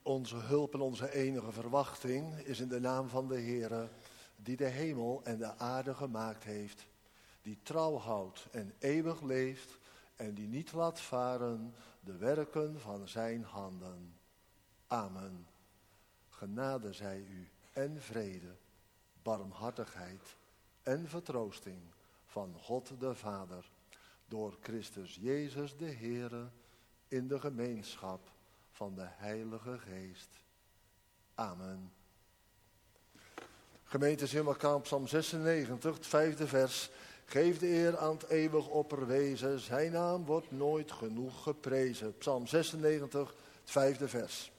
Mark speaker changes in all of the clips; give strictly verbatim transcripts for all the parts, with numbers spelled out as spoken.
Speaker 1: Onze hulp en onze enige verwachting is in de naam van de Heere, die de hemel en de aarde gemaakt heeft, die trouw houdt en eeuwig leeft en die niet laat varen de werken van zijn handen. Amen. Genade zij u en vrede, barmhartigheid en vertroosting van God de Vader, door Christus Jezus de Heere, in de gemeenschap van de Heilige Geest. Amen. Gemeente Simmelkamp, Psalm zesennegentig, het vijfde vers. Geef de eer aan het eeuwig opperwezen, zijn naam wordt nooit genoeg geprezen. Psalm zesennegentig, het vijfde vers.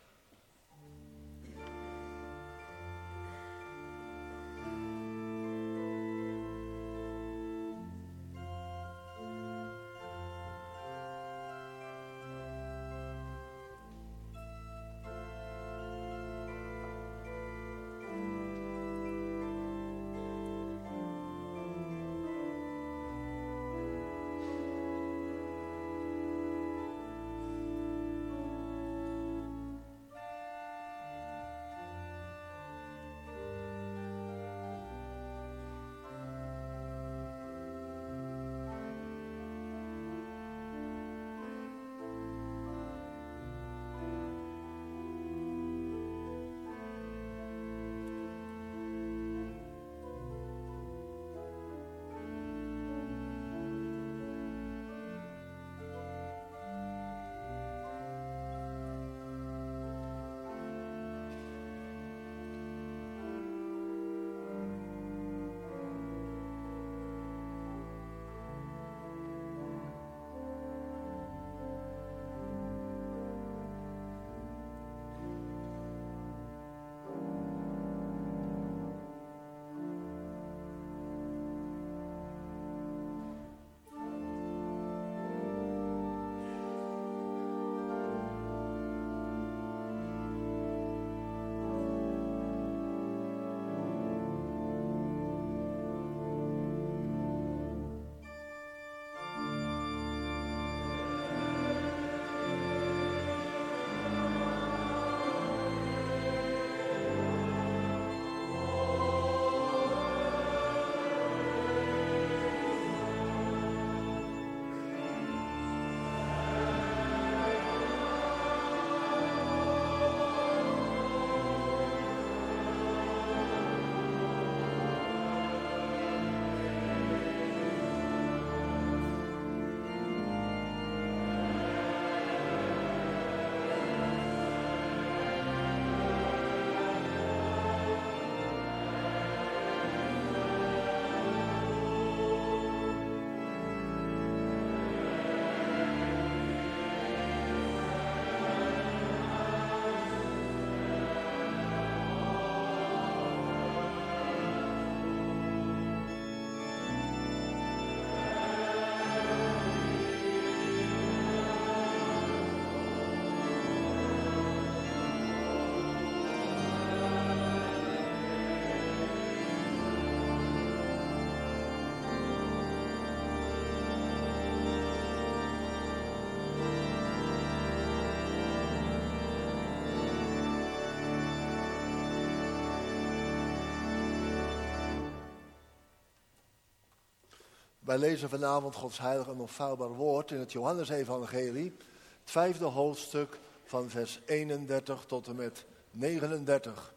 Speaker 1: Wij lezen vanavond Gods heilig en onfeilbaar woord in het Johannesevangelie, het vijfde hoofdstuk van vers eenendertig tot en met negenendertig.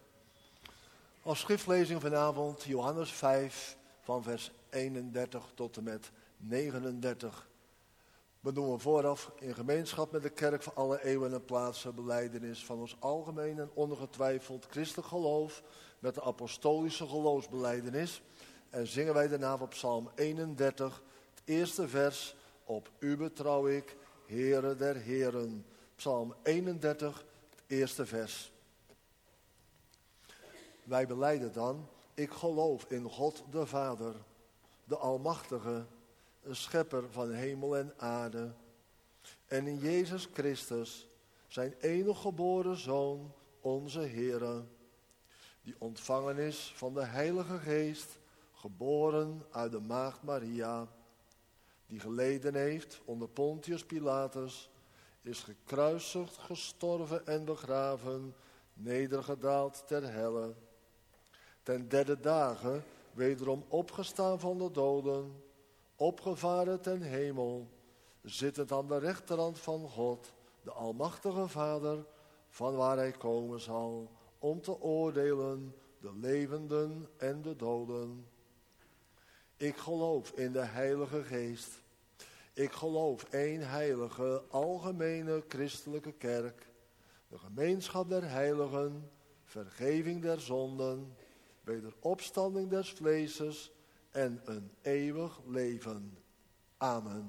Speaker 1: Als schriftlezing vanavond Johannes vijf van vers eenendertig tot en met negenendertig. We doen vooraf in gemeenschap met de kerk van alle eeuwen en plaatsen belijdenis van ons algemeen en ongetwijfeld christelijk geloof met de apostolische geloofsbelijdenis. En zingen wij daarna op Psalm eenendertig, het eerste vers. Op u betrouw ik, Heere der Heren. Psalm eenendertig, het eerste vers. Wij belijden dan, ik geloof in God de Vader, de Almachtige, een schepper van hemel en aarde. En in Jezus Christus, zijn enige geboren Zoon, onze Heere, die ontvangen is van de Heilige Geest, geboren uit de maagd Maria, die geleden heeft onder Pontius Pilatus, is gekruisigd, gestorven en begraven, nedergedaald ter helle. Ten derde dagen wederom opgestaan van de doden, opgevaren ten hemel, zittend aan de rechterhand van God, de Almachtige Vader, van waar hij komen zal, om te oordelen de levenden en de doden. Ik geloof in de Heilige Geest. Ik geloof één heilige, algemene christelijke kerk, de gemeenschap der heiligen, vergeving der zonden, wederopstanding des vleeses en een eeuwig leven. Amen.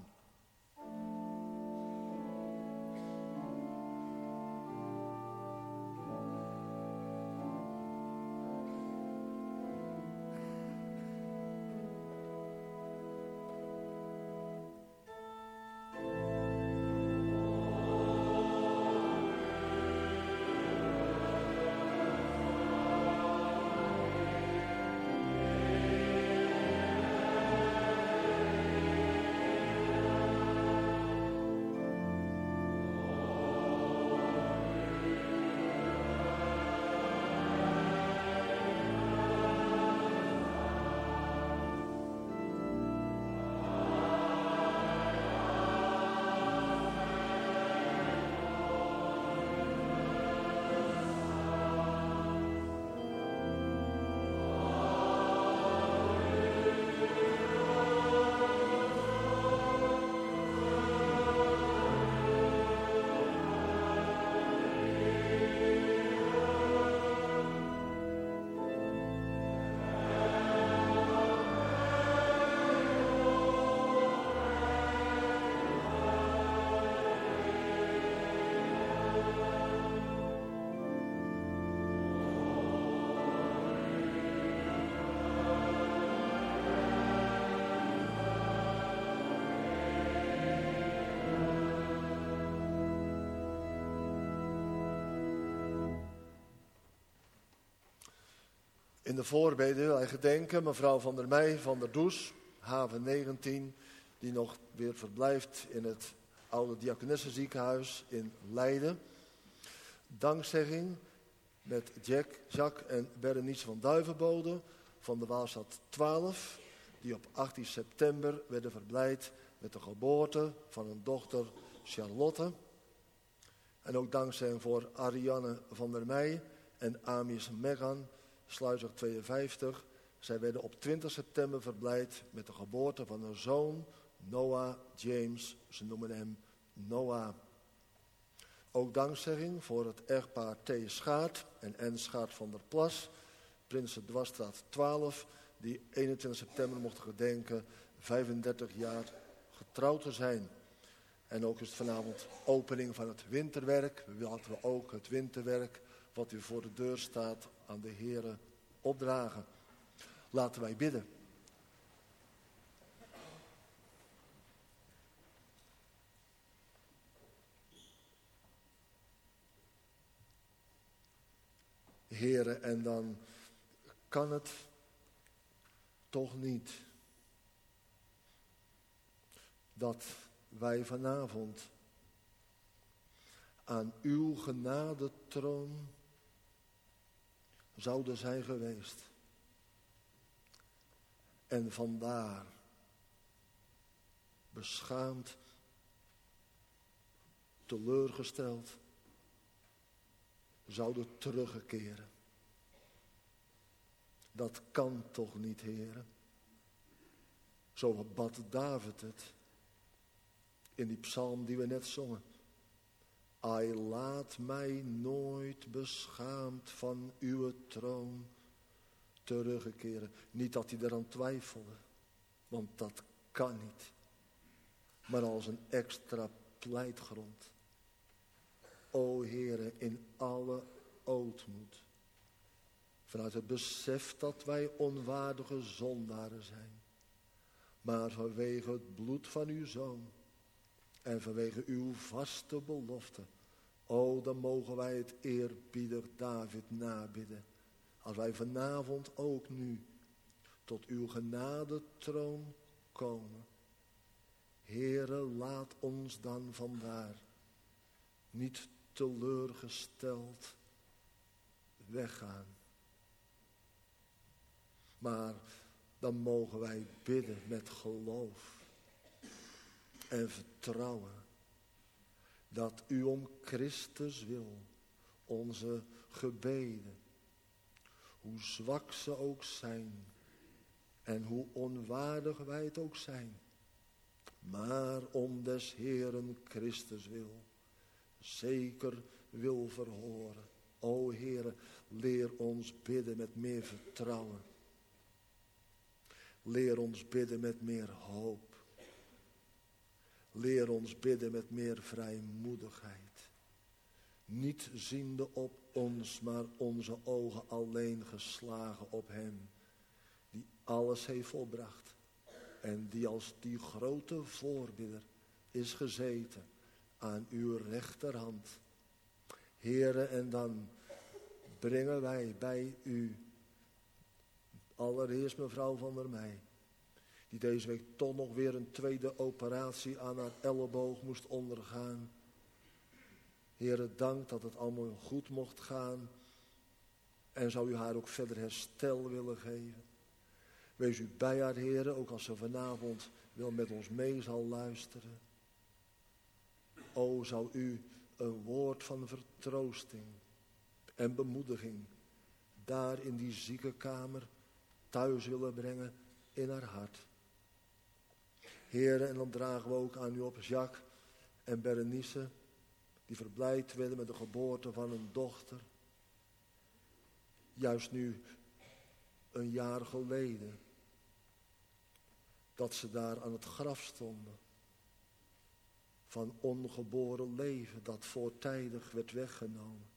Speaker 1: In de voorbeden wil hij gedenken mevrouw Van der Meij van der Does, haven negentien, die nog weer verblijft in het oude Diakonessenziekenhuis in Leiden. Dankzegging met Jack, Jacques en Berenice van Duivenbode van de Waalstad twaalf, die op achttien september werden verblijd met de geboorte van een dochter Charlotte. En ook dankzegging voor Ariane van der Meij en Amis Megan, Sluizer tweeënvijftig. Zij werden op twintig september verblijd met de geboorte van een zoon, Noah James. Ze noemen hem Noah. Ook dankzegging voor het echtpaar T. Schaart en N. Schaart van der Plas, Prinsen Dwarsstraat twaalf, die eenentwintig september mochten gedenken vijfendertig jaar getrouwd te zijn. En ook is het vanavond opening van het winterwerk. We laten we ook het winterwerk wat u voor de deur staat aan de Here opdragen. Laten wij bidden. Here, en dan kan het toch niet dat wij vanavond aan uw genadetroon zouden zijn geweest. En vandaar beschaamd, teleurgesteld, zouden teruggekeren. Dat kan toch niet, heren? Zo bad David het in die psalm die we net zongen. Ai, laat mij nooit beschaamd van uw troon teruggekeren. Niet dat hij eraan twijfelde, want dat kan niet. Maar als een extra pleitgrond. O Heere, in alle ootmoed. Vanuit het besef dat wij onwaardige zondaren zijn. Maar vanwege het bloed van uw Zoon. En vanwege uw vaste belofte. O, dan mogen wij het eerbiedig David nabidden. Als wij vanavond ook nu tot uw genadetroon komen. Heere, laat ons dan vandaar niet teleurgesteld weggaan. Maar dan mogen wij bidden met geloof en vertrouwen dat u om Christus wil onze gebeden, hoe zwak ze ook zijn en hoe onwaardig wij het ook zijn, maar om des Heeren Christus wil, zeker wil verhoren. O Heere, leer ons bidden met meer vertrouwen. Leer ons bidden met meer hoop. Leer ons bidden met meer vrijmoedigheid. Niet ziende op ons, maar onze ogen alleen geslagen op hem, die alles heeft volbracht. En die als die grote voorbidder is gezeten aan uw rechterhand. Heere, en dan brengen wij bij u allereerst mevrouw Van der Meij, die deze week toch nog weer een tweede operatie aan haar elleboog moest ondergaan. Heere, dank dat het allemaal goed mocht gaan. En zou u haar ook verder herstel willen geven. Wees u bij haar, Heere, ook als ze vanavond wel met ons mee zal luisteren. O, zou u een woord van vertroosting en bemoediging daar in die ziekenkamer thuis willen brengen in haar hart. Heere, en dan dragen we ook aan u op Jacques en Berenice, die verblijd werden met de geboorte van een dochter. Juist nu een jaar geleden, dat ze daar aan het graf stonden van ongeboren leven dat voortijdig werd weggenomen.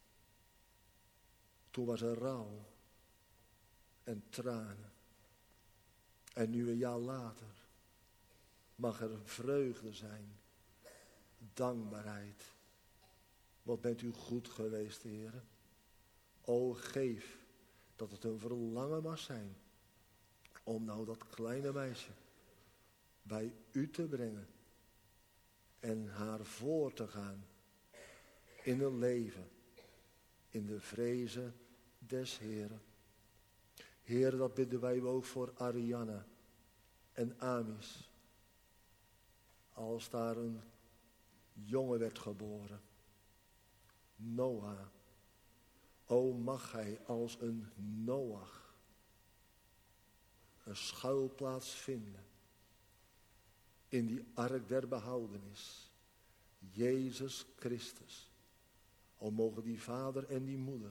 Speaker 1: Toen was er rouw en tranen. En nu een jaar later mag er vreugde zijn, dankbaarheid. Wat bent u goed geweest, Heere. O, geef dat het een verlangen mag zijn om nou dat kleine meisje bij u te brengen en haar voor te gaan in een leven in de vrezen des Heeren. Heer, dat bidden wij ook voor Ariana en Amis. Als daar een jongen werd geboren, Noah. O, mag hij als een Noach een schuilplaats vinden in die ark der behoudenis, Jezus Christus. O, mogen die vader en die moeder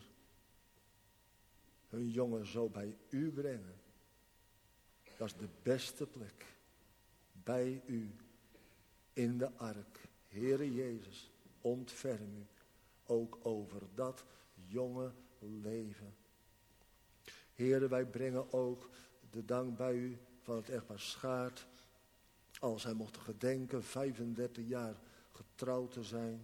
Speaker 1: hun jongen zo bij u brengen. Dat is de beste plek, bij u in de ark. Heere Jezus, ontferm u ook over dat jonge leven. Heere, wij brengen ook de dank bij u van het echtpaar Schaart, als zij mochten gedenken vijfendertig jaar getrouwd te zijn.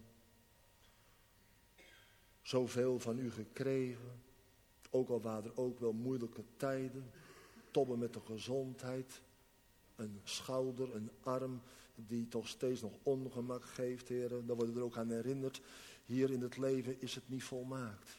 Speaker 1: Zoveel van u gekregen, ook al waren er ook wel moeilijke tijden, tobben met de gezondheid, een schouder, een arm die toch steeds nog ongemak geeft, heren. Daar worden we er ook aan herinnerd. Hier in het leven is het niet volmaakt.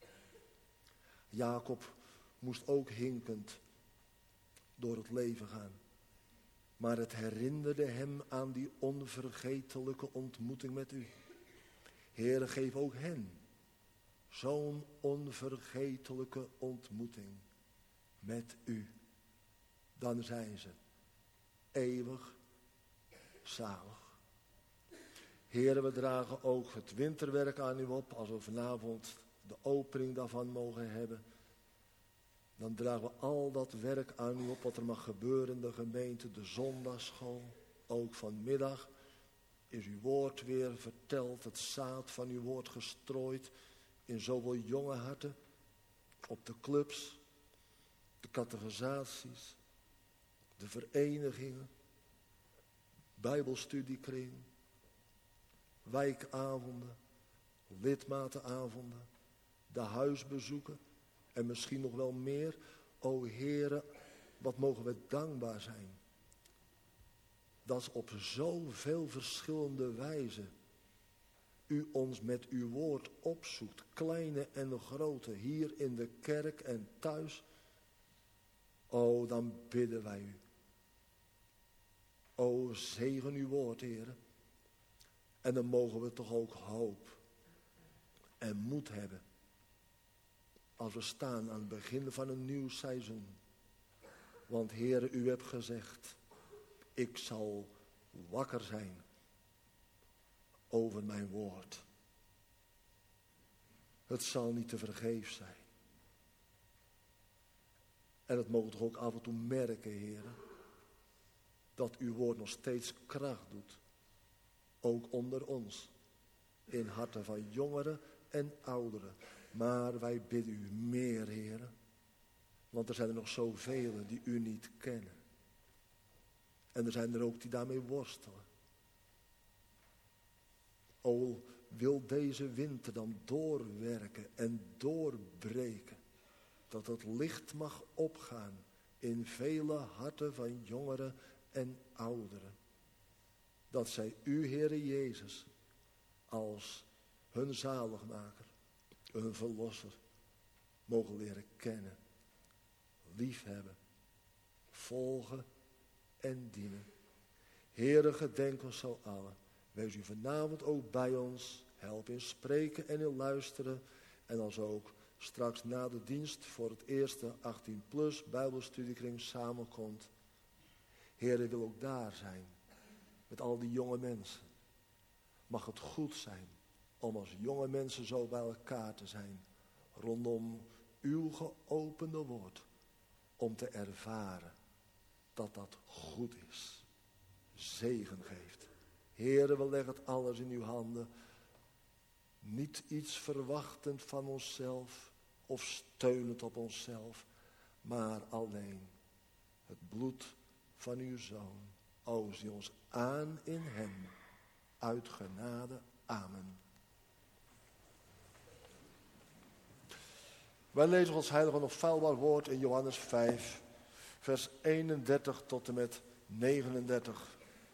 Speaker 1: Jacob moest ook hinkend door het leven gaan. Maar het herinnerde hem aan die onvergetelijke ontmoeting met u. Heere, geef ook hen zo'n onvergetelijke ontmoeting met u. Dan zijn ze eeuwig zalig. Heere, we dragen ook het winterwerk aan u op. Als we vanavond de opening daarvan mogen hebben, dan dragen we al dat werk aan u op wat er mag gebeuren in de gemeente. De zondagsschool, ook vanmiddag is uw woord weer verteld. Het zaad van uw woord gestrooid in zoveel jonge harten. Op de clubs, de catechisaties, de verenigingen, bijbelstudiekring, wijkavonden, lidmatenavonden, de huisbezoeken en misschien nog wel meer. O Heere, wat mogen we dankbaar zijn. Dat is op zoveel verschillende wijzen u ons met uw woord opzoekt, kleine en grote, hier in de kerk en thuis. O, dan bidden wij u. O, zegen uw woord, Heer. En dan mogen we toch ook hoop en moed hebben. Als we staan aan het begin van een nieuw seizoen. Want Heer, u hebt gezegd, ik zal wakker zijn over mijn woord. Het zal niet te vergeefs zijn. En het mogen toch ook af en toe merken, Heer, dat uw woord nog steeds kracht doet. Ook onder ons. In harten van jongeren en ouderen. Maar wij bidden u meer, Heer. Want er zijn er nog zoveel die u niet kennen. En er zijn er ook die daarmee worstelen. O, wil deze winter dan doorwerken en doorbreken. Dat het licht mag opgaan in vele harten van jongeren en ouderen. Dat zij u, Heere Jezus, als hun zaligmaker, hun verlosser, mogen leren kennen, liefhebben, volgen en dienen. Heere, gedenk ons zo allen. Wees u vanavond ook bij ons. Help in spreken en in luisteren. En als ook straks na de dienst voor het eerste achttien plus Bijbelstudiekring samenkomt. Heere, wil ook daar zijn. Met al die jonge mensen. Mag het goed zijn om als jonge mensen zo bij elkaar te zijn. Rondom uw geopende woord. Om te ervaren dat dat goed is. Zegen geeft. Heere, we leggen het alles in uw handen. Niet iets verwachtend van onszelf of steunend op onszelf. Maar alleen het bloed van uw Zoon. O, zie ons aan in hem. Uit genade. Amen. Wij lezen ons heilige en onfeilbaar woord in Johannes vijf. Vers eenendertig tot en met negenendertig.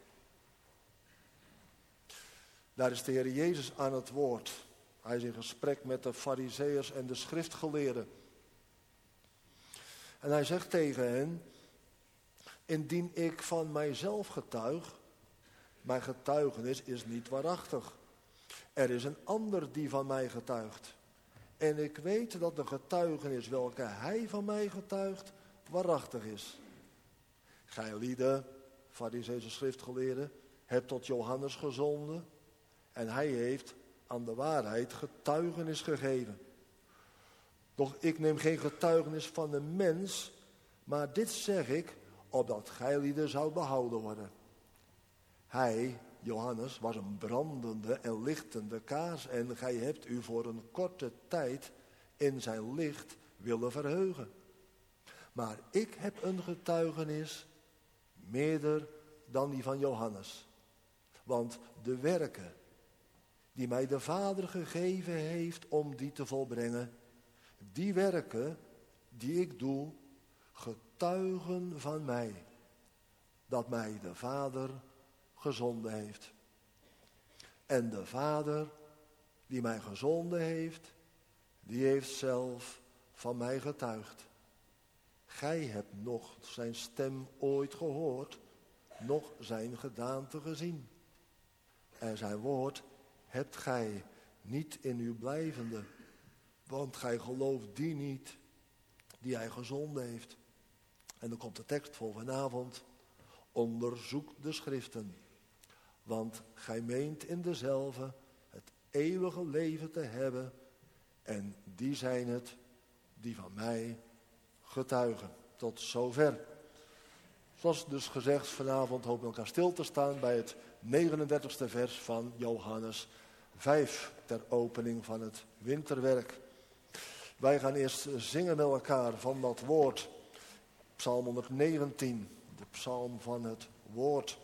Speaker 1: Daar is de Heer Jezus aan het woord. Hij is in gesprek met de Farizeeërs en de schriftgeleerden. En hij zegt tegen hen: indien ik van mijzelf getuig, mijn getuigenis is niet waarachtig. Er is een ander die van mij getuigt. En ik weet dat de getuigenis welke hij van mij getuigt, waarachtig is. Gij lieden, Farizeeërs schriftgeleerden, hebt tot Johannes gezonden. En hij heeft aan de waarheid getuigenis gegeven. Doch ik neem geen getuigenis van de mens, maar dit zeg ik, opdat gij lieden zou behouden worden. Hij, Johannes, was een brandende en lichtende kaars en gij hebt u voor een korte tijd in zijn licht willen verheugen. Maar ik heb een getuigenis meerder dan die van Johannes. Want de werken die mij de Vader gegeven heeft om die te volbrengen, die werken die ik doe, getuigen van mij, dat mij de Vader gezonden heeft. En de Vader die mij gezonden heeft, die heeft zelf van mij getuigd. Gij hebt nog zijn stem ooit gehoord, nog zijn gedaante gezien. En zijn woord hebt gij niet in uw blijvende, want gij gelooft die niet die hij gezonden heeft. En dan komt de tekst voor vanavond. Onderzoek de schriften, want gij meent in dezelve het eeuwige leven te hebben, en die zijn het die van mij getuigen. Tot zover. Zoals dus gezegd, vanavond hopen we elkaar stil te staan bij het negenendertigste vers van Johannes vijf, ter opening van het winterwerk. Wij gaan eerst zingen met elkaar van dat woord. Psalm honderdnegentien, de psalm van het woord.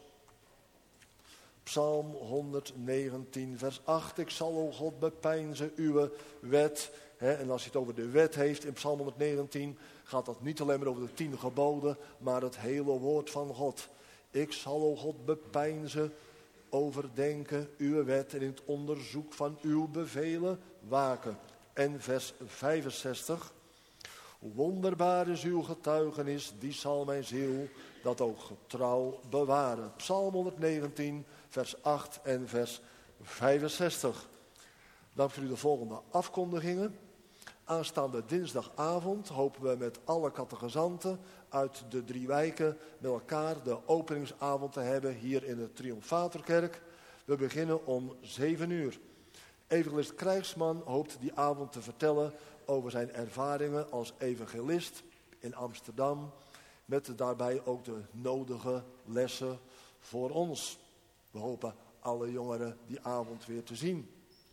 Speaker 1: Psalm honderdnegentien, vers acht. Ik zal, o God, bepeinzen uw wet. He, en als hij het over de wet heeft in Psalm honderdnegentien, gaat dat niet alleen maar over de tien geboden, maar het hele woord van God. Ik zal, o God, bepeinzen overdenken uw wet en in het onderzoek van uw bevelen waken. En vers vijfenzestig. Wonderbaar is uw getuigenis, die zal mijn ziel dat ook getrouw bewaren. Psalm honderdnegentien, vers acht en vers vijfenzestig. Dan voor u de volgende afkondigingen. Aanstaande dinsdagavond hopen we met alle catechizanten uit de drie wijken met elkaar de openingsavond te hebben hier in de Triomfatorkerk. We beginnen om zeven uur. Evangelist Krijgsman hoopt die avond te vertellen over zijn ervaringen als evangelist in Amsterdam, met daarbij ook de nodige lessen voor ons. We hopen alle jongeren die avond weer te zien.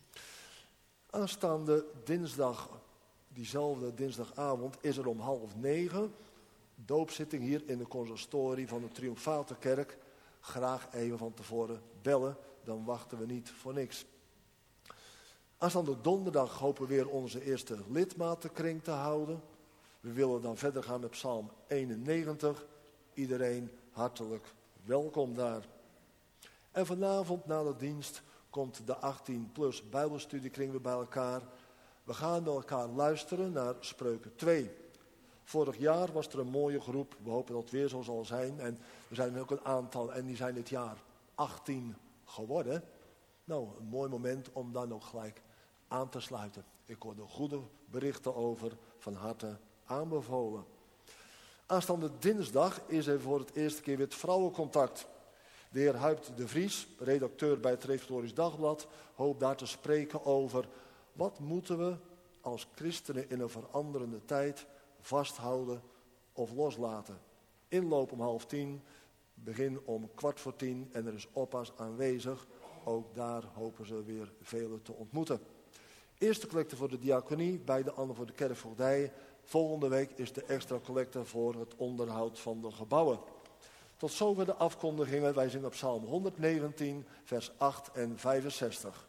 Speaker 1: Aanstaande dinsdag, diezelfde dinsdagavond, is er om half negen doopzitting hier in de consistorie van de Triomfatorkerk. Graag even van tevoren bellen, dan wachten we niet voor niks. Aanstaande donderdag hopen we weer onze eerste lidmatenkring te houden. We willen dan verder gaan met Psalm eenennegentig. Iedereen hartelijk welkom daar. En vanavond na de dienst komt de achttien plus Bijbelstudiekring weer bij elkaar. We gaan met elkaar luisteren naar Spreuken twee. Vorig jaar was er een mooie groep. We hopen dat het weer zo zal zijn. En er zijn er ook een aantal en die zijn dit jaar achttien geworden. Nou, een mooi moment om dan ook gelijk aan te sluiten. Ik hoor er goede berichten over, van harte aanbevolen. Aanstaande dinsdag is er voor het eerste keer weer het vrouwencontact. De heer Huipt de Vries, redacteur bij het Reformatorisch Dagblad, hoopt daar te spreken over wat moeten we als christenen in een veranderende tijd vasthouden of loslaten. Inloop om half tien, begin om kwart voor tien en er is oppas aanwezig. Ook daar hopen ze weer velen te ontmoeten. Eerste collecte voor de diaconie, beide anderen voor de kerkvoogdij. Volgende week is de extra collecte voor het onderhoud van de gebouwen. Tot zover de afkondigingen. Wij zingen op Psalm honderdnegentien, vers acht en vijfenzestig.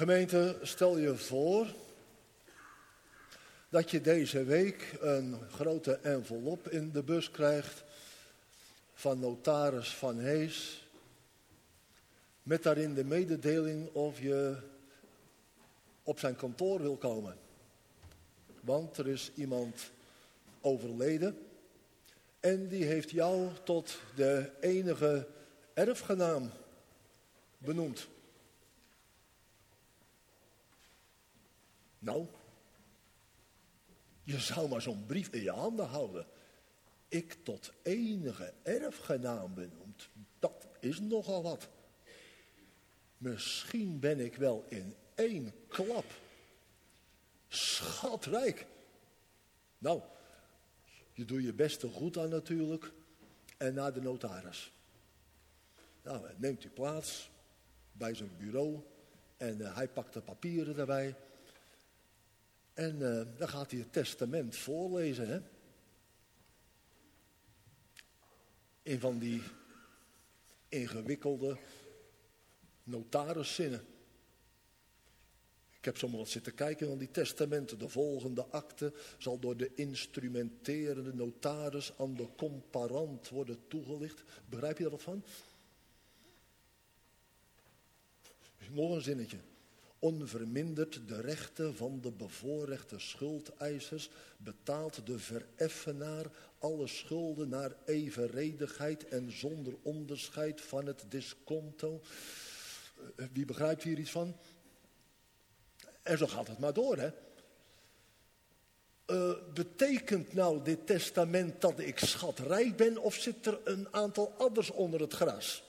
Speaker 1: Gemeente, stel je voor dat je deze week een grote envelop in de bus krijgt van notaris Van Hees, met daarin de mededeling of je op zijn kantoor wil komen. Want er is iemand overleden en die heeft jou tot de enige erfgenaam benoemd. Nou, je zou maar zo'n brief in je handen houden. Ik tot enige erfgenaam benoemd, dat is nogal wat. Misschien ben ik wel in één klap schatrijk. Nou, je doet je beste goed aan natuurlijk en naar de notaris. Nou, neemt u plaats bij zijn bureau en uh, hij pakt de papieren erbij. En uh, dan gaat hij het testament voorlezen, hè. In van die ingewikkelde notariszinnen. Ik heb zomaar wat zitten kijken van die testamenten. De volgende akte zal door de instrumenterende notaris aan de comparant worden toegelicht. Begrijp je er wat van? Nog een zinnetje. Onverminderd de rechten van de bevoorrechte schuldeisers betaalt de vereffenaar alle schulden naar evenredigheid en zonder onderscheid van het disconto. Wie begrijpt hier iets van? En zo gaat het maar door, hè. Uh, betekent nou dit testament dat ik schatrijk ben of zit er een aantal adders onder het gras?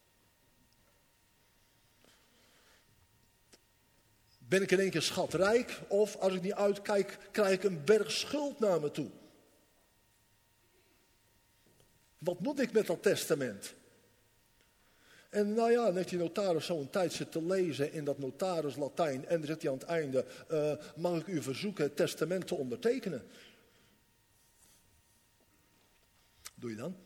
Speaker 1: Ben ik in één keer schatrijk of als ik niet uitkijk krijg ik een berg schuld naar me toe? Wat moet ik met dat testament? En nou ja, dan heeft die notaris zo'n tijd zitten lezen in dat notaris Latijn. En dan zegt hij aan het einde, uh, mag ik u verzoeken het testament te ondertekenen? Doe je dan?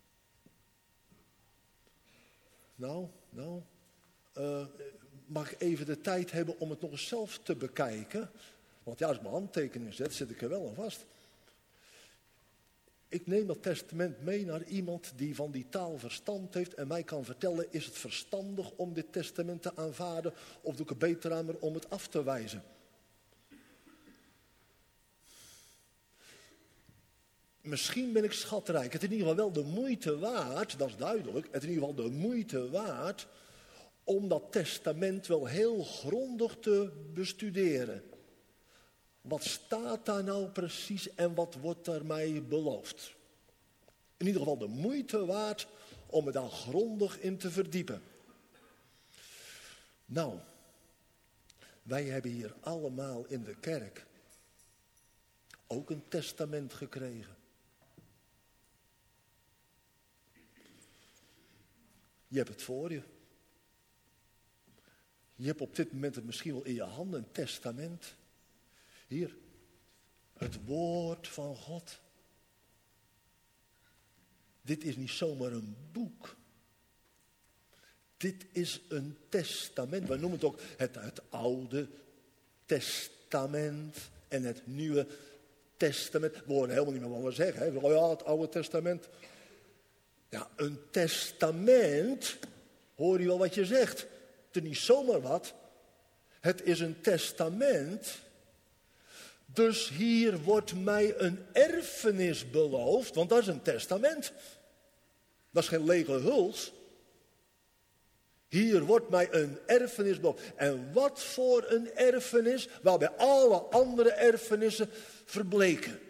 Speaker 1: Nou, nou, uh, mag ik even de tijd hebben om het nog eens zelf te bekijken? Want ja, als ik mijn handtekening zet, zit ik er wel aan vast. Ik neem dat testament mee naar iemand die van die taal verstand heeft en mij kan vertellen, is het verstandig om dit testament te aanvaarden of doe ik het beter aan om het af te wijzen? Misschien ben ik schatrijk. Het is in ieder geval wel de moeite waard, dat is duidelijk, het is in ieder geval de moeite waard om dat testament wel heel grondig te bestuderen. Wat staat daar nou precies en wat wordt er mij beloofd? In ieder geval de moeite waard om me daar grondig in te verdiepen. Nou, wij hebben hier allemaal in de kerk ook een testament gekregen. Je hebt het voor je. Je hebt op dit moment het misschien wel in je handen, een testament. Hier, het woord van God. Dit is niet zomaar een boek. Dit is een testament. We noemen het ook het, het Oude Testament en het Nieuwe Testament. We horen helemaal niet meer wat we zeggen. Hè? Oh ja, het Oude Testament. Ja, een testament, hoor je wel wat je zegt. Het is niet zomaar wat. Het is een testament. Dus hier wordt mij een erfenis beloofd, want dat is een testament. Dat is geen lege huls. Hier wordt mij een erfenis beloofd. En wat voor een erfenis, waarbij alle andere erfenissen verbleken.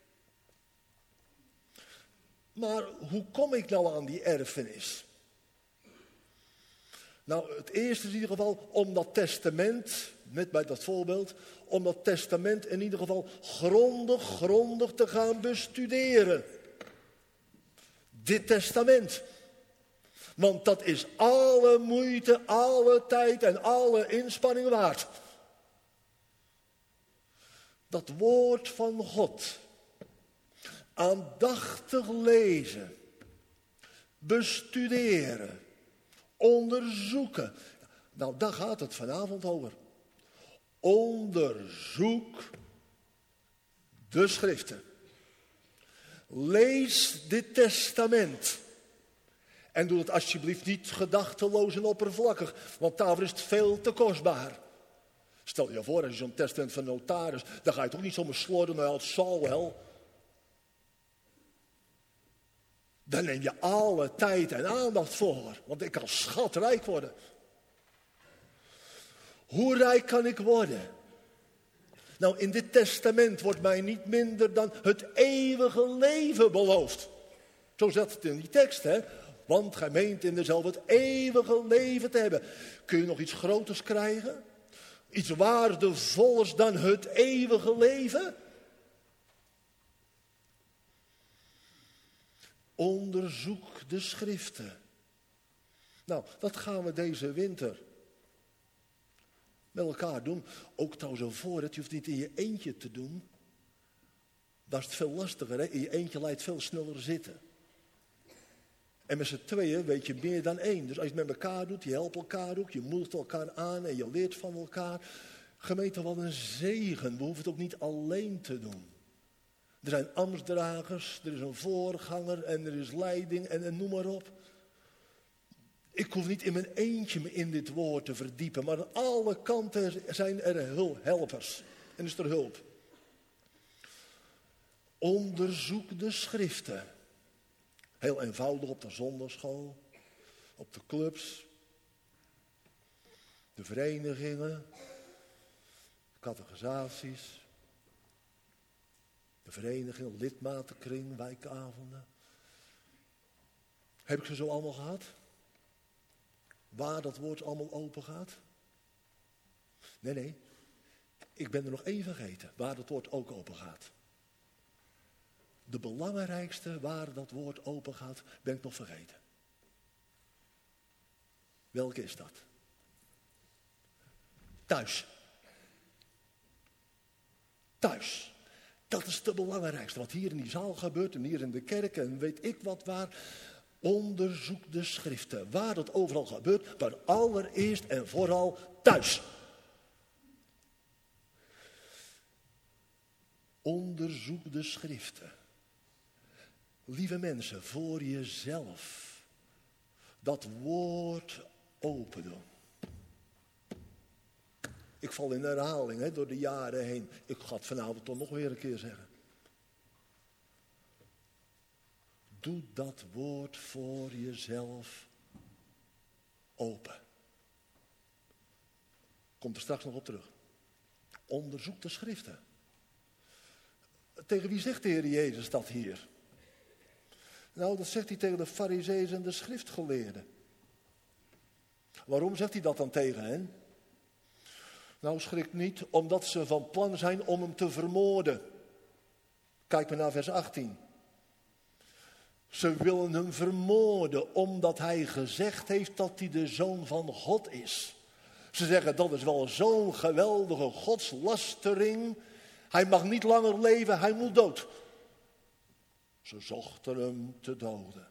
Speaker 1: Maar hoe kom ik nou aan die erfenis? Nou, het eerste is in ieder geval om dat testament, net bij dat voorbeeld, om dat testament in ieder geval grondig, grondig te gaan bestuderen. Dit testament. Want dat is alle moeite, alle tijd en alle inspanning waard. Dat woord van God. Aandachtig lezen. Bestuderen. Onderzoeken. Nou, daar gaat het vanavond over. onderzoek de schriften. Lees dit testament. En doe het alsjeblieft niet gedachteloos en oppervlakkig, want daarvoor is het veel te kostbaar. Stel je voor, als je zo'n testament van notaris, dan ga je toch niet zomaar slorren, nou het zal wel. Dan neem je alle tijd en aandacht voor, want ik kan schatrijk worden. Hoe rijk kan ik worden? Nou, in dit testament wordt mij niet minder dan het eeuwige leven beloofd. Zo zegt het in die tekst, hè. Want gij meent in dezelfde het eeuwige leven te hebben. Kun je nog iets groters krijgen? Iets waardevollers dan het eeuwige leven? Onderzoek de schriften. Nou, dat gaan we deze winter met elkaar doen. Ook trouwens een voorrecht, je hoeft niet in je eentje te doen. Dat is het veel lastiger, hè? In je eentje laat je het veel sneller zitten. En met z'n tweeën weet je meer dan één. Dus als je het met elkaar doet, je helpt elkaar ook, je moedigt elkaar aan en je leert van elkaar. Gemeente, wat een zegen. We hoeven het ook niet alleen te doen. Er zijn ambtsdragers, er is een voorganger en er is leiding en, en noem maar op. Ik hoef niet in mijn eentje me in dit woord te verdiepen, maar aan alle kanten zijn er helpers. En is er hulp. Onderzoek de schriften. Heel eenvoudig op de zondagschool, op de clubs, de verenigingen, catechisaties, de verenigingen, lidmatenkring, wijkavonden. Heb ik ze zo allemaal gehad? Waar dat woord allemaal open gaat? Nee, nee. Ik ben er nog één vergeten, waar dat woord ook open gaat. De belangrijkste waar dat woord open gaat, ben ik nog vergeten. Welke is dat? Thuis. Thuis. Dat is het belangrijkste. Wat hier in die zaal gebeurt en hier in de kerk en weet ik wat waar. Onderzoek de schriften. Waar dat overal gebeurt, maar allereerst en vooral thuis. Onderzoek de schriften. Lieve mensen, voor jezelf dat woord open doen. Ik val in herhaling hè, door de jaren heen. Ik ga het vanavond toch nog weer een keer zeggen. Doe dat woord voor jezelf open. Komt er straks nog op terug. Onderzoek de schriften. Tegen wie zegt de Heer Jezus dat hier? Nou, dat zegt hij tegen de Farizeeën en de schriftgeleerden. Waarom zegt hij dat dan tegen hen? Nou, schrik niet, omdat ze van plan zijn om hem te vermoorden. Kijk maar naar vers achttien. Ze willen hem vermoorden, omdat hij gezegd heeft dat hij de Zoon van God is. Ze zeggen, dat is wel zo'n geweldige godslastering. Hij mag niet langer leven, hij moet dood. Ze zochten hem te doden.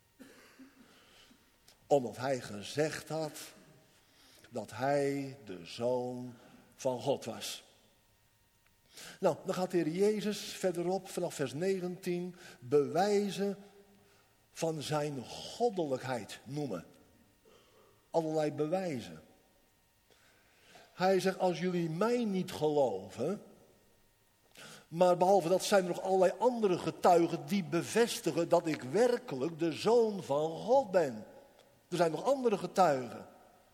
Speaker 1: Omdat hij gezegd had dat hij de Zoon van God was. Nou, dan gaat de Heer Jezus verderop vanaf vers negentien bewijzen van zijn goddelijkheid noemen. Allerlei bewijzen. Hij zegt, als jullie mij niet geloven, maar behalve dat zijn er nog allerlei andere getuigen die bevestigen dat ik werkelijk de Zoon van God ben. Er zijn nog andere getuigen.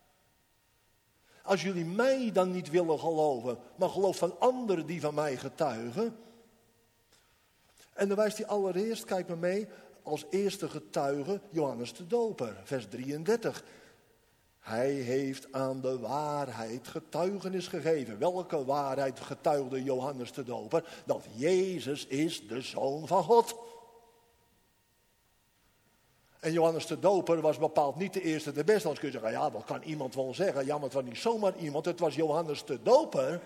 Speaker 1: Als jullie mij dan niet willen geloven, maar geloof van anderen die van mij getuigen. En dan wijst hij allereerst, kijk maar mee, als eerste getuige Johannes de Doper, vers drieëndertig. Hij heeft aan de waarheid getuigenis gegeven. Welke waarheid getuigde Johannes de Doper? Dat Jezus is de Zoon van God. En Johannes de Doper was bepaald niet de eerste de beste. Dan kun je zeggen, ja, dat kan iemand wel zeggen. Ja, maar het was niet zomaar iemand. Het was Johannes de Doper.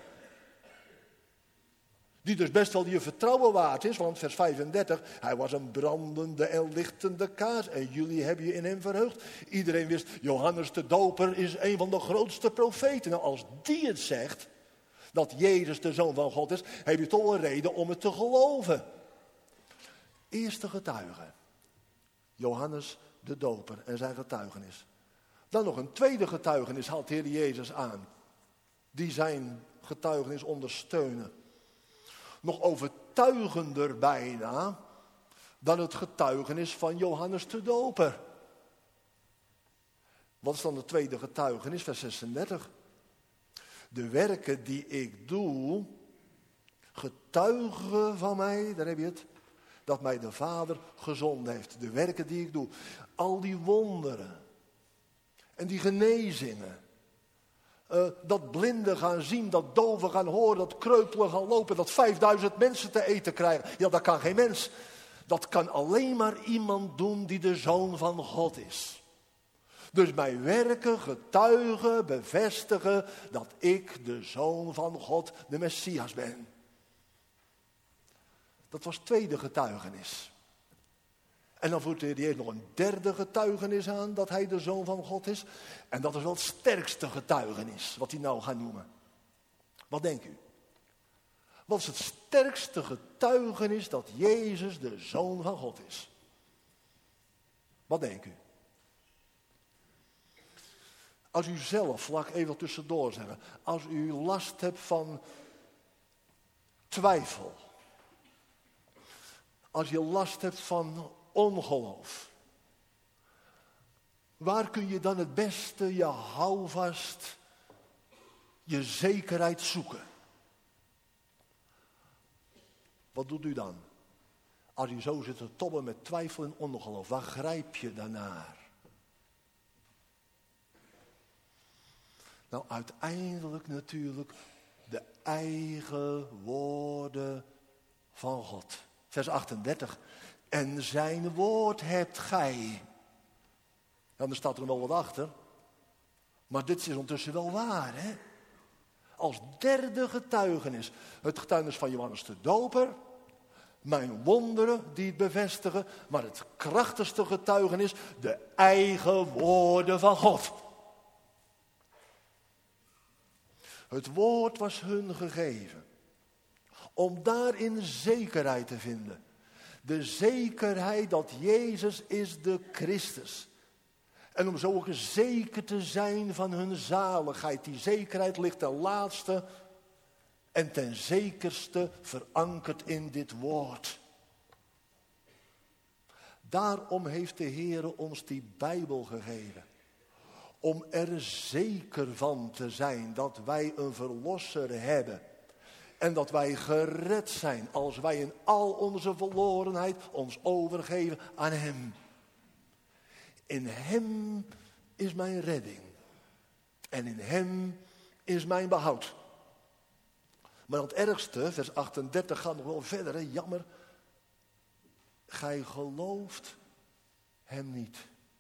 Speaker 1: Die dus best wel je vertrouwen waard is. Want vers vijfendertig, hij was een brandende en lichtende kaars. En jullie hebben je in hem verheugd. Iedereen wist, Johannes de Doper is een van de grootste profeten. Nou, als die het zegt, dat Jezus de Zoon van God is, heb je toch een reden om het te geloven. Eerste getuige, Johannes de Doper en zijn getuigenis. Dan nog een tweede getuigenis haalt de Heer Jezus aan, die zijn getuigenis ondersteunen. Nog overtuigender bijna dan het getuigenis van Johannes de Doper. Wat is dan de tweede getuigenis, vers zesendertig? De werken die ik doe, getuigen van mij, daar heb je het, dat mij de Vader gezonden heeft. De werken die ik doe, al die wonderen en die genezingen. Uh, dat blinden gaan zien, dat doven gaan horen, dat kreupelen gaan lopen, dat vijfduizend mensen te eten krijgen. Ja, dat kan geen mens. Dat kan alleen maar iemand doen die de Zoon van God is. Dus mijn werken getuigen, bevestigen dat ik de Zoon van God, de Messias ben. Dat was het tweede getuigenis. En dan voert de Heer Jezus nog een derde getuigenis aan dat hij de Zoon van God is. En dat is wel het sterkste getuigenis wat hij nou gaat noemen. Wat denkt u? Wat is het sterkste getuigenis dat Jezus de Zoon van God is? Wat denkt u? Als u zelf, laat ik even tussendoor zeggen, als u last hebt van twijfel. Als je last hebt van ongeloof. Waar kun je dan het beste je houvast, je zekerheid zoeken? Wat doet u dan? Als u zo zit te tobben met twijfel en ongeloof, waar grijp je daarnaar? Nou, uiteindelijk natuurlijk de eigen woorden van God. Vers achtendertig. En zijn woord hebt gij. Ja, er staat er wel wat achter. Maar dit is ondertussen wel waar, hè? Als derde getuigenis. Het getuigenis van Johannes de Doper. Mijn wonderen die het bevestigen. Maar het krachtigste getuigenis. De eigen woorden van God. Het woord was hun gegeven. Om daarin zekerheid te vinden. De zekerheid dat Jezus is de Christus. En om zo ook zeker te zijn van hun zaligheid. Die zekerheid ligt ten laatste en ten zekerste verankerd in dit woord. Daarom heeft de Heer ons die Bijbel gegeven. Om er zeker van te zijn dat wij een verlosser hebben. En dat wij gered zijn als wij in al onze verlorenheid ons overgeven aan Hem. In Hem is mijn redding. En in Hem is mijn behoud. Maar het ergste, vers achtendertig gaat nog wel verder, hè? Jammer. Gij gelooft Hem niet.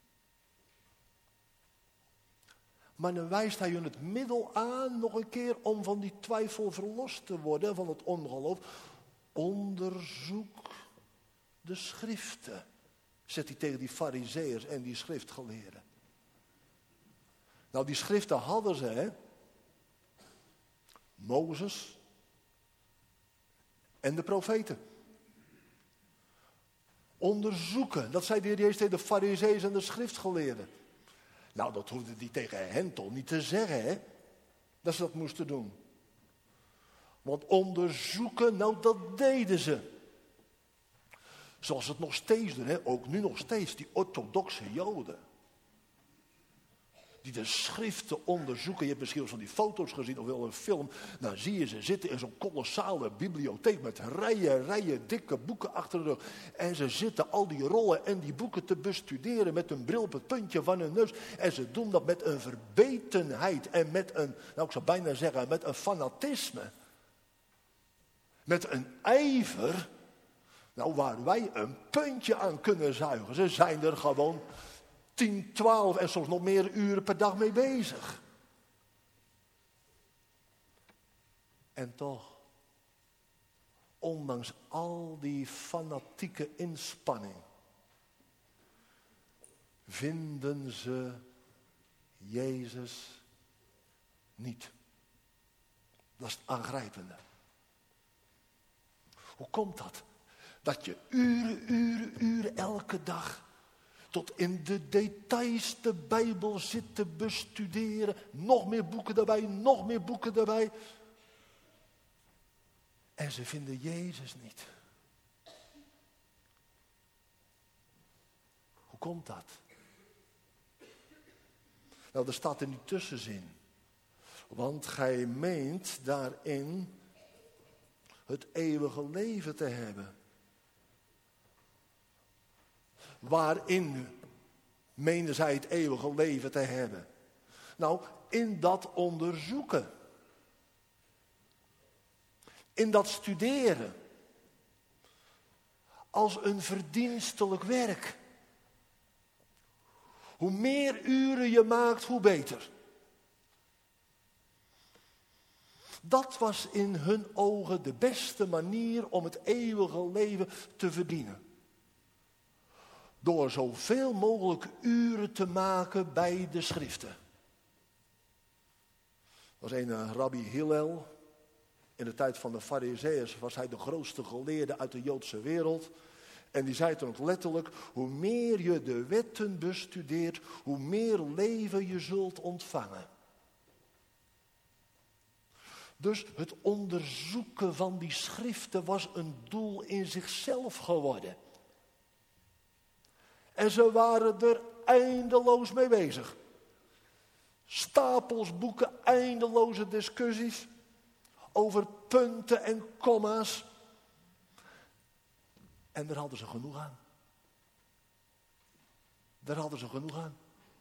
Speaker 1: Maar dan wijst hij hun het middel aan, nog een keer, om van die twijfel verlost te worden, van het ongeloof. Onderzoek de schriften, zegt hij tegen die farizeeërs en die schriftgeleerden. Nou, die schriften hadden ze, hè. Mozes en de profeten. Onderzoeken, dat zei de Heer Jezus tegen de farizeeërs en de schriftgeleerden. Nou, dat hoefde hij tegen hen toch niet te zeggen, hè? Dat ze dat moesten doen. Want onderzoeken, nou dat deden ze. Zoals het nog steeds doen, hè? Ook nu nog steeds, die orthodoxe Joden. Die de schriften onderzoeken. Je hebt misschien wel van die foto's gezien of wel een film. Dan zie je ze zitten in zo'n kolossale bibliotheek met rijen, rijen dikke boeken achter de rug. En ze zitten al die rollen en die boeken te bestuderen met een bril op het puntje van hun neus. En ze doen dat met een verbetenheid en met een, nou ik zou bijna zeggen, met een fanatisme. Met een ijver, nou waar wij een puntje aan kunnen zuigen. Ze zijn er gewoon tien, twaalf en soms nog meer uren per dag mee bezig. En toch, ondanks al die fanatieke inspanning, vinden ze Jezus niet. Dat is het aangrijpende. Hoe komt dat? Dat je uren, uren, uren elke dag tot in de details de Bijbel zit te bestuderen. Nog meer boeken daarbij, nog meer boeken daarbij. En ze vinden Jezus niet. Hoe komt dat? Nou, er staat in die tussenzin. Want gij meent daarin het eeuwige leven te hebben. Waarin meenden zij het eeuwige leven te hebben? Nou, in dat onderzoeken. In dat studeren. Als een verdienstelijk werk. Hoe meer uren je maakt, hoe beter. Dat was in hun ogen de beste manier om het eeuwige leven te verdienen. Door zoveel mogelijk uren te maken bij de schriften. Er was een rabbi Hillel. In de tijd van de Farizeeërs was hij de grootste geleerde uit de Joodse wereld. En die zei toen ook letterlijk, hoe meer je de wetten bestudeert, hoe meer leven je zult ontvangen. Dus het onderzoeken van die schriften was een doel in zichzelf geworden. En ze waren er eindeloos mee bezig. Stapels boeken, eindeloze discussies over punten en komma's. En daar hadden ze genoeg aan. Daar hadden ze genoeg aan.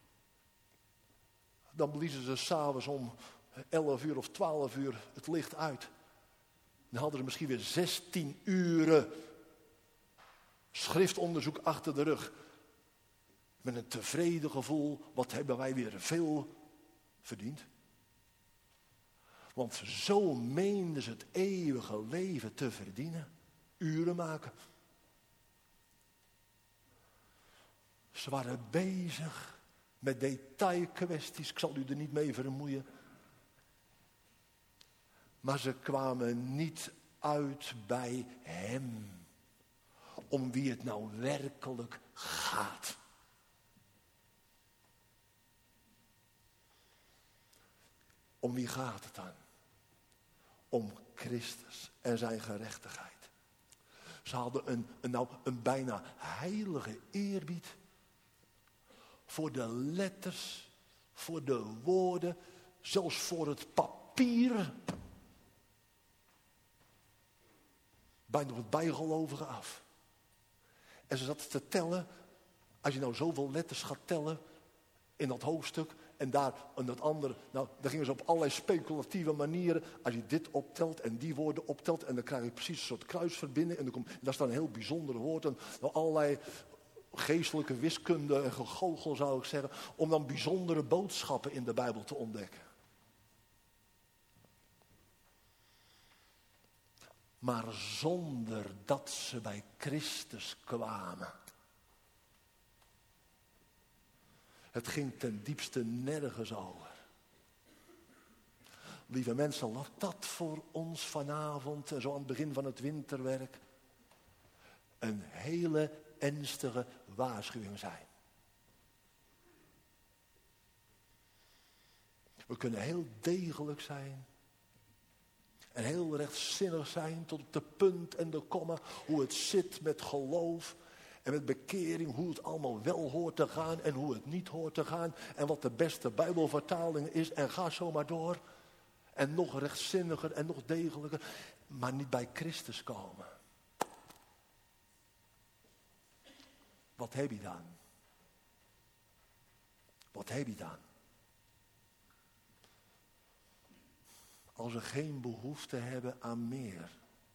Speaker 1: Dan bliezen ze s'avonds om elf uur of twaalf uur het licht uit. Dan hadden ze misschien weer zestien uren schriftonderzoek achter de rug. Met een tevreden gevoel, wat hebben wij weer veel verdiend. Want zo meenden ze het eeuwige leven te verdienen. Uren maken. Ze waren bezig met detailkwesties. Ik zal u er niet mee vermoeien. Maar ze kwamen niet uit bij hem. Om wie het nou werkelijk gaat. Om wie gaat het dan? Om Christus en zijn gerechtigheid. Ze hadden een, een, nou, een bijna heilige eerbied voor de letters, voor de woorden, zelfs voor het papier. Bijna op het bijgelovige af. En ze zaten te tellen, als je nou zoveel letters gaat tellen in dat hoofdstuk en daar en dat andere, nou, dan gingen ze op allerlei speculatieve manieren. Als je dit optelt en die woorden optelt en dan krijg je precies een soort kruisverbinding en dan komt, daar staat een heel bijzonder woord en nou, allerlei geestelijke wiskunde en gegoochel zou ik zeggen, om dan bijzondere boodschappen in de Bijbel te ontdekken. Maar zonder dat ze bij Christus kwamen. Het ging ten diepste nergens over. Lieve mensen, laat dat voor ons vanavond, zo aan het begin van het winterwerk, een hele ernstige waarschuwing zijn. We kunnen heel degelijk zijn. En heel rechtzinnig zijn tot op de punt en de komma. Hoe het zit met geloof en met bekering. Hoe het allemaal wel hoort te gaan en hoe het niet hoort te gaan. En wat de beste Bijbelvertaling is. En ga zo maar door. En nog rechtzinniger en nog degelijker. Maar niet bij Christus komen. Wat heb je dan? Wat heb je dan? Als we geen behoefte hebben aan meer.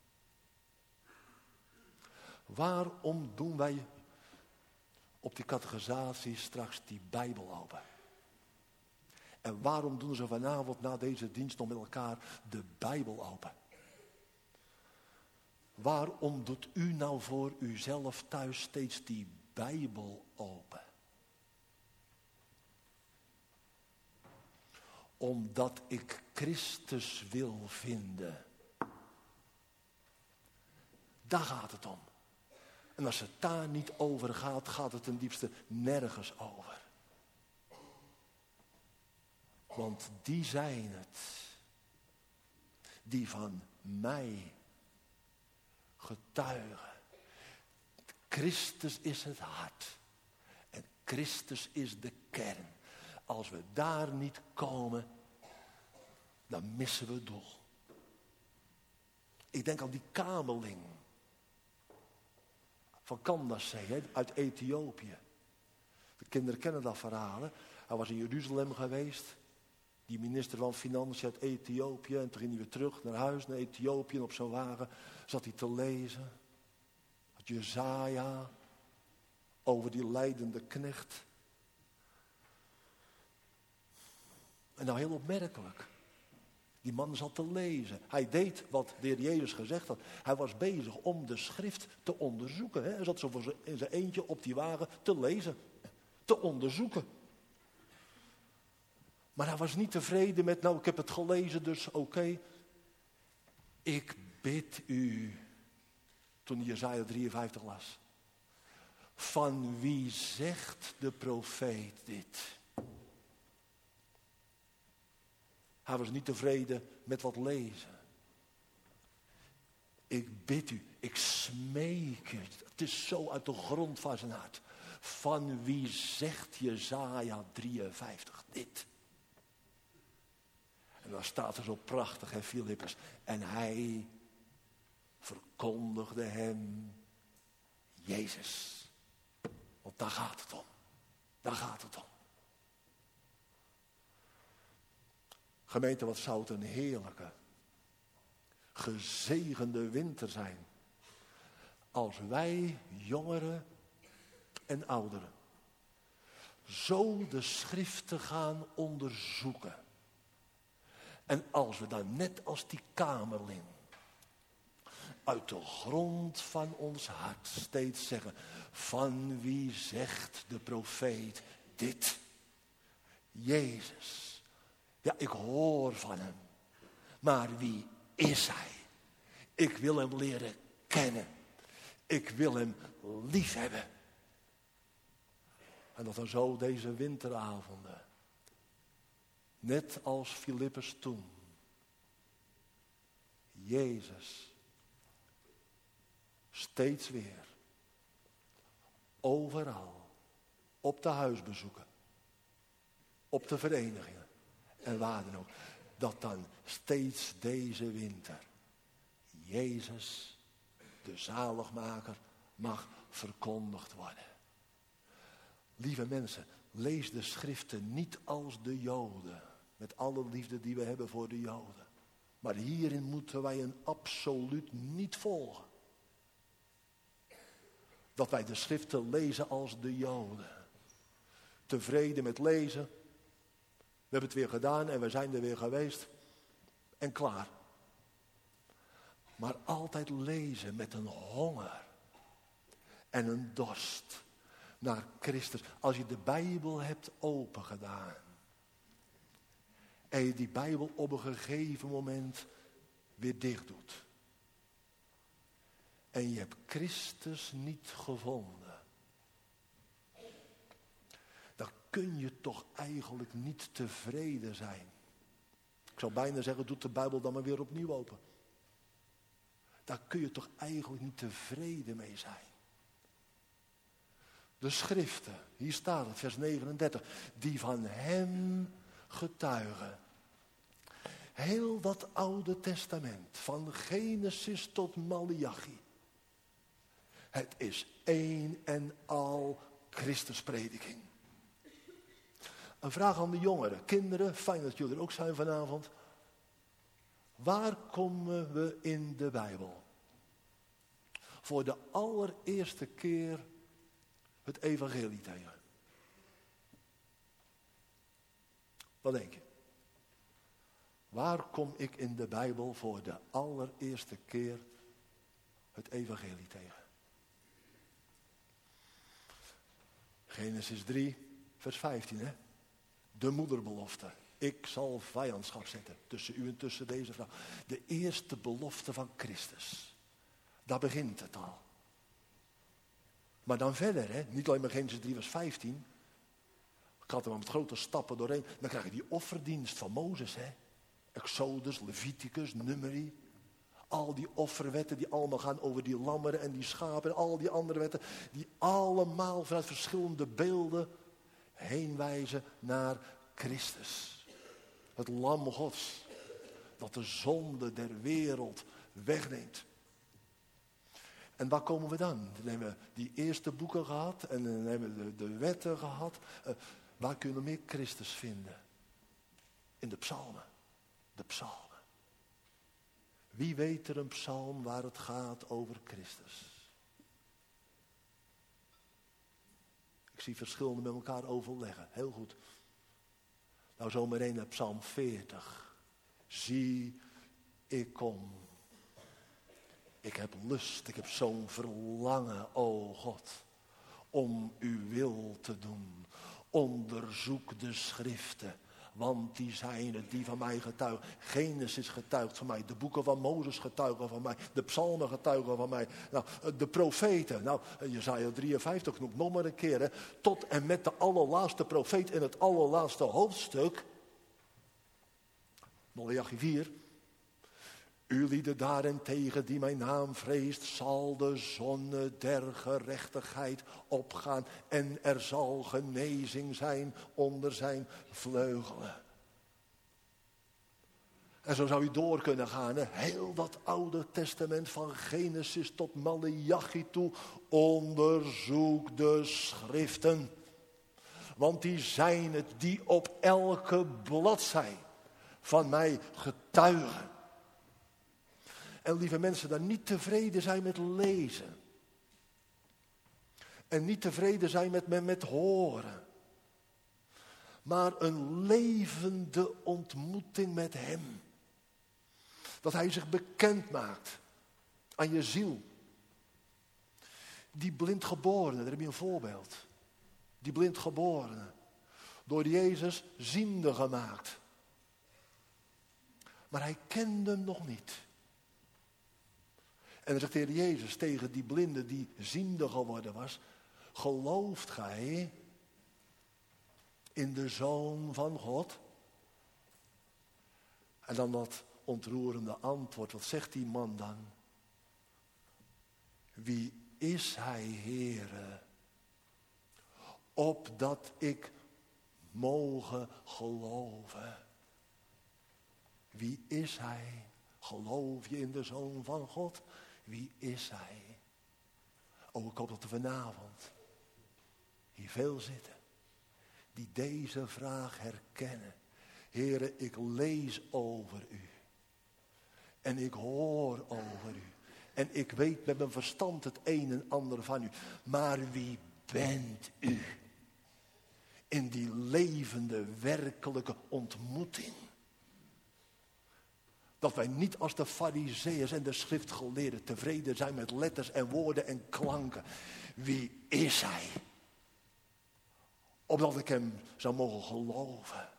Speaker 1: Waarom doen wij op die catechisatie straks die Bijbel open? En waarom doen ze vanavond na deze dienst nog met elkaar de Bijbel open? Waarom doet u nou voor uzelf thuis steeds die Bijbel open? Omdat ik Christus wil vinden. Daar gaat het om. En als het daar niet over gaat, gaat het ten diepste nergens over. Want die zijn het, die van mij getuigen. Christus is het hart. En Christus is de kern. Als we daar niet komen, dan missen we het doel. Ik denk aan die kameling van Candace uit Ethiopië. De kinderen kennen dat verhaal. Hij was in Jeruzalem geweest. Die minister van Financiën uit Ethiopië. En toen ging hij weer terug naar huis, naar Ethiopië. En op zijn wagen zat hij te lezen. Had Jesaja over die lijdende knecht. En nou heel opmerkelijk. Die man zat te lezen. Hij deed wat de Heer Jezus gezegd had. Hij was bezig om de schrift te onderzoeken. Hè? Hij zat zo voor in zijn eentje op die wagen te lezen. Te onderzoeken. Maar hij was niet tevreden met, nou ik heb het gelezen, dus oké. Okay. Ik bid u, toen hij Jesaja drieënvijftig las. Van wie zegt de profeet dit? Hij was niet tevreden met wat lezen. Ik bid u, ik smeek u. Het is zo uit de grond van zijn hart. Van wie zegt Jesaja drieënvijftig dit? En dan staat er zo prachtig, hè, Filippus. En hij verkondigde hem Jezus. Want daar gaat het om. Daar gaat het om. Gemeente, wat zou het een heerlijke, gezegende winter zijn. Als wij, jongeren en ouderen, zo de schriften gaan onderzoeken. En als we dan net als die kamerling uit de grond van ons hart steeds zeggen, van wie zegt de profeet dit? Jezus. Ja, ik hoor van hem. Maar wie is hij? Ik wil hem leren kennen. Ik wil hem liefhebben. En dat dan zo deze winteravonden, net als Filippus toen, Jezus steeds weer, overal, op de huisbezoeken, op de verenigingen en waar dan ook, dat dan steeds deze winter Jezus, de zaligmaker, mag verkondigd worden. Lieve mensen, lees de schriften niet als de Joden, met alle liefde die we hebben voor de Joden. Maar hierin moeten wij een absoluut niet volgen. Dat wij de schriften lezen als de Joden. Tevreden met lezen. We hebben het weer gedaan en we zijn er weer geweest. En klaar. Maar altijd lezen met een honger. En een dorst naar Christus. Als je de Bijbel hebt opengedaan. En je die Bijbel op een gegeven moment weer dicht doet. En je hebt Christus niet gevonden. Dan kun je toch eigenlijk niet tevreden zijn. Ik zou bijna zeggen, doe de Bijbel dan maar weer opnieuw open. Daar kun je toch eigenlijk niet tevreden mee zijn. De schriften, hier staat het, vers negenendertig, die van hem getuigen. Heel dat Oude Testament, van Genesis tot Maleachi. Het is één en al Christusprediking. Een vraag aan de jongeren, kinderen, fijn dat jullie er ook zijn vanavond. Waar komen we in de Bijbel voor de allereerste keer het evangelie tegen? Wat denk je? Waar kom ik in de Bijbel voor de allereerste keer het evangelie tegen? Genesis drie, vers vijftien, hè? De moederbelofte. Ik zal vijandschap zetten tussen u en tussen deze vrouw. De eerste belofte van Christus. Daar begint het al. Maar dan verder, hè? Niet alleen maar Genesis drie vers vijftien. Ik had er maar met grote stappen doorheen. Dan krijg je die offerdienst van Mozes, hè? Exodus, Leviticus, Numeri. Al die offerwetten die allemaal gaan over die lammeren en die schapen en al die andere wetten. Die allemaal vanuit verschillende beelden heen wijzen naar Christus. Het lam Gods. Dat de zonde der wereld wegneemt. En waar komen we dan? Dan hebben we die eerste boeken gehad en dan hebben we de, de wetten gehad. Uh, waar kunnen we meer Christus vinden? In de psalmen. De psalmen. Wie weet er een psalm waar het gaat over Christus? Ik zie verschillende met elkaar overleggen. Heel goed. Nou zomaar één naar psalm veertig. Zie, ik kom. Ik heb lust, ik heb zo'n verlangen, o God, om uw wil te doen. Onderzoek de schriften, want die zijn het die van mij getuigen. Genesis getuigt van mij, de boeken van Mozes getuigen van mij, de psalmen getuigen van mij. Nou, de profeten, nou, Jesaja drieënvijftig noemt nog maar een keer, hè, tot en met de allerlaatste profeet in het allerlaatste hoofdstuk. Maleachi vier. U lieden daarentegen die mijn naam vreest, zal de zonne der gerechtigheid opgaan en er zal genezing zijn onder zijn vleugelen. En zo zou u door kunnen gaan, hè? Heel dat Oude Testament van Genesis tot Maleachi toe. Onderzoek de schriften. Want die zijn het die op elke bladzij van mij getuigen. En lieve mensen, dan niet tevreden zijn met lezen. En niet tevreden zijn met, met, met horen. Maar een levende ontmoeting met hem. Dat hij zich bekend maakt aan je ziel. Die blindgeborene, daar heb je een voorbeeld. Die blindgeborene. Door Jezus ziende gemaakt. Maar hij kende hem nog niet. En dan zegt de Heer Jezus tegen die blinde die ziende geworden was. Gelooft gij in de Zoon van God? En dan dat ontroerende antwoord. Wat zegt die man dan? Wie is hij, Heere? Opdat ik mogen geloven. Wie is hij? Geloof je in de Zoon van God? Wie is hij? Oh, ik hoop dat er vanavond hier veel zitten die deze vraag herkennen. Heere, ik lees over u. En ik hoor over u. En ik weet met mijn verstand het een en ander van u. Maar wie bent u? In die levende, werkelijke ontmoeting. Dat wij niet als de farizeeërs en de schriftgeleerden tevreden zijn met letters en woorden en klanken. Wie is hij? Opdat ik hem zou mogen geloven.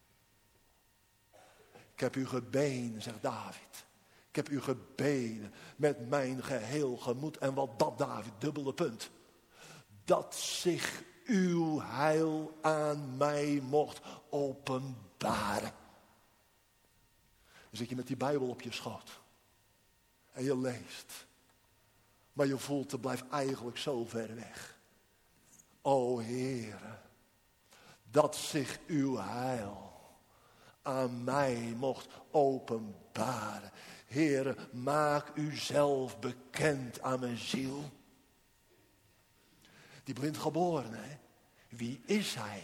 Speaker 1: Ik heb u gebeden, zegt David. Ik heb u gebeden met mijn geheel gemoed. En wat bad David? Dubbele punt. Dat zich uw heil aan mij mocht openbaren. Dan zit je met die Bijbel op je schoot. En je leest. Maar je voelt, het blijft eigenlijk zo ver weg. O Heere, dat zich uw heil aan mij mocht openbaren. Heere, maak u zelf bekend aan mijn ziel. Die blindgeborene, hè? Wie is hij?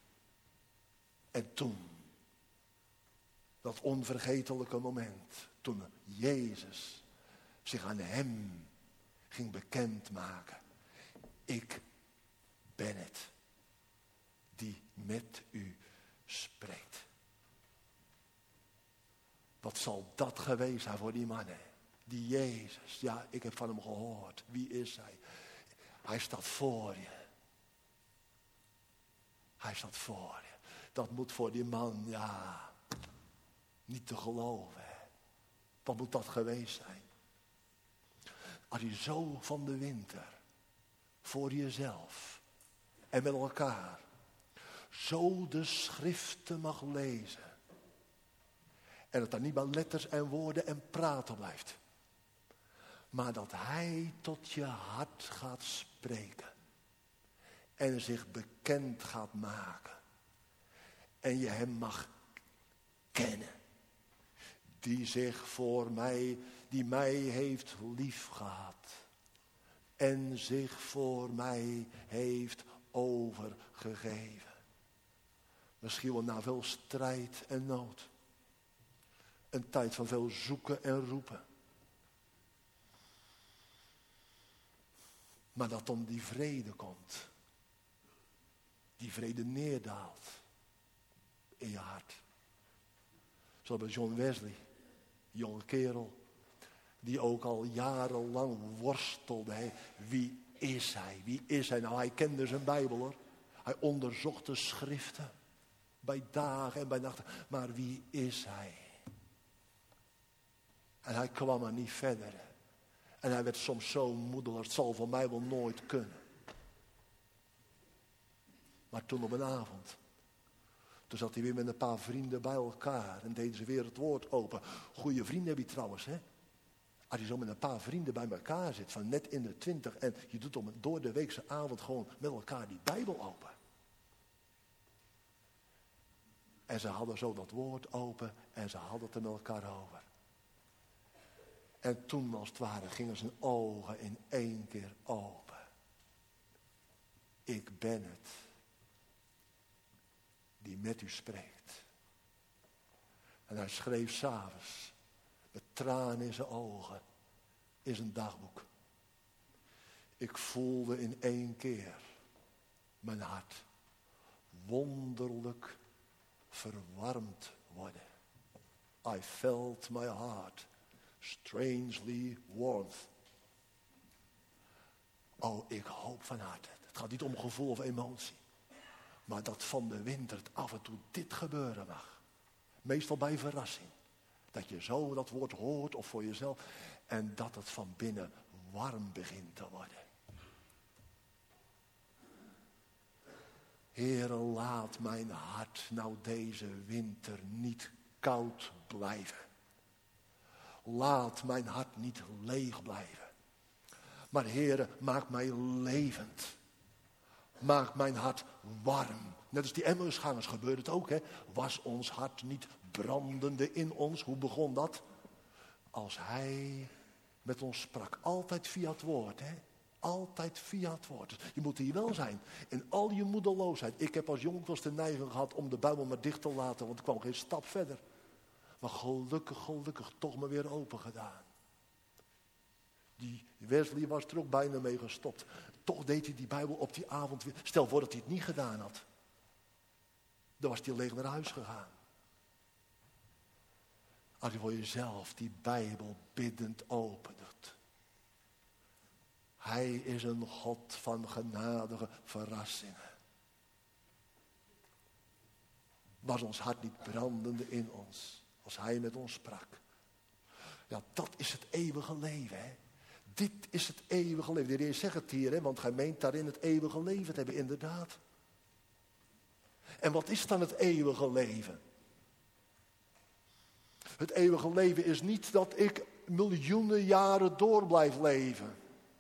Speaker 1: En toen, dat onvergetelijke moment, toen Jezus zich aan hem ging bekendmaken. Ik ben het die met u spreekt. Wat zal dat geweest zijn voor die mannen? Die Jezus, ja, ik heb van hem gehoord. Wie is hij? Hij staat voor je. Hij staat voor je. dat moet voor die man, ja, niet te geloven. Hè. Wat moet dat geweest zijn? Als je zo van de winter, voor jezelf en met elkaar, zo de schriften mag lezen. En dat dan niet maar letters en woorden en praten blijft. Maar dat hij tot je hart gaat spreken. En zich bekend gaat maken. En je hem mag kennen. Die zich voor mij, die mij heeft liefgehad. En zich voor mij heeft overgegeven. Misschien wel na veel strijd en nood. Een tijd van veel zoeken en roepen. Maar dat dan die vrede komt. Die vrede neerdaalt. In je hart. Zoals bij John Wesley. Jonge kerel. Die ook al jarenlang worstelde. Hè. Wie is hij? Wie is hij? Nou, hij kende zijn Bijbel hoor. Hij onderzocht de schriften. Bij dagen en bij nachten. Maar wie is hij? En hij kwam er niet verder. En hij werd soms zo moedelijk. Het zal voor mij wel nooit kunnen. Maar toen op een avond. Toen zat hij weer met een paar vrienden bij elkaar. En deden ze weer het woord open. Goeie vrienden heb je trouwens, hè. Als je zo met een paar vrienden bij elkaar zit. Van net in de twintig. En je doet om een door de weekse avond gewoon met elkaar die Bijbel open. En ze hadden zo dat woord open. En ze hadden het er met elkaar over. En toen als het ware gingen zijn ogen in één keer open. Ik ben het. Die met u spreekt. En hij schreef 's avonds. Met tranen in zijn ogen. In zijn dagboek. Ik voelde in één keer. Mijn hart. Wonderlijk verwarmd worden. I felt my heart. Strangely warmth. Oh, ik hoop van harte. Het gaat niet om gevoel of emotie. Maar dat van de winter het af en toe dit gebeuren mag. Meestal bij verrassing. Dat je zo dat woord hoort of voor jezelf. En dat het van binnen warm begint te worden. Heere, laat mijn hart nou deze winter niet koud blijven. Laat mijn hart niet leeg blijven. Maar Heere, maak mij levend. Maak mijn hart warm. Net als die Emmausgangers gebeurde het ook. Hè? Was ons hart niet brandende in ons? Hoe begon dat? Als hij met ons sprak. Altijd via het woord. Hè? Altijd via het woord. Dus je moet hier wel zijn. In al je moedeloosheid. Ik heb als jongen de neiging gehad om de Bijbel maar dicht te laten. Want ik kwam geen stap verder. Maar gelukkig, gelukkig toch maar weer open gedaan. Die Wesley was er ook bijna mee gestopt. Toch deed hij die Bijbel op die avond weer. Stel voor dat hij het niet gedaan had. Dan was hij leeg naar huis gegaan. Als je voor jezelf die Bijbel biddend opent. Hij is een God van genadige verrassingen. Was ons hart niet brandende in ons. Als hij met ons sprak. Ja, dat is het eeuwige leven, hè. Dit is het eeuwige leven. De Heer zegt het hier, hè, want gij meent daarin het eeuwige leven te hebben, inderdaad. En wat is dan het eeuwige leven? Het eeuwige leven is niet dat ik miljoenen jaren door blijf leven.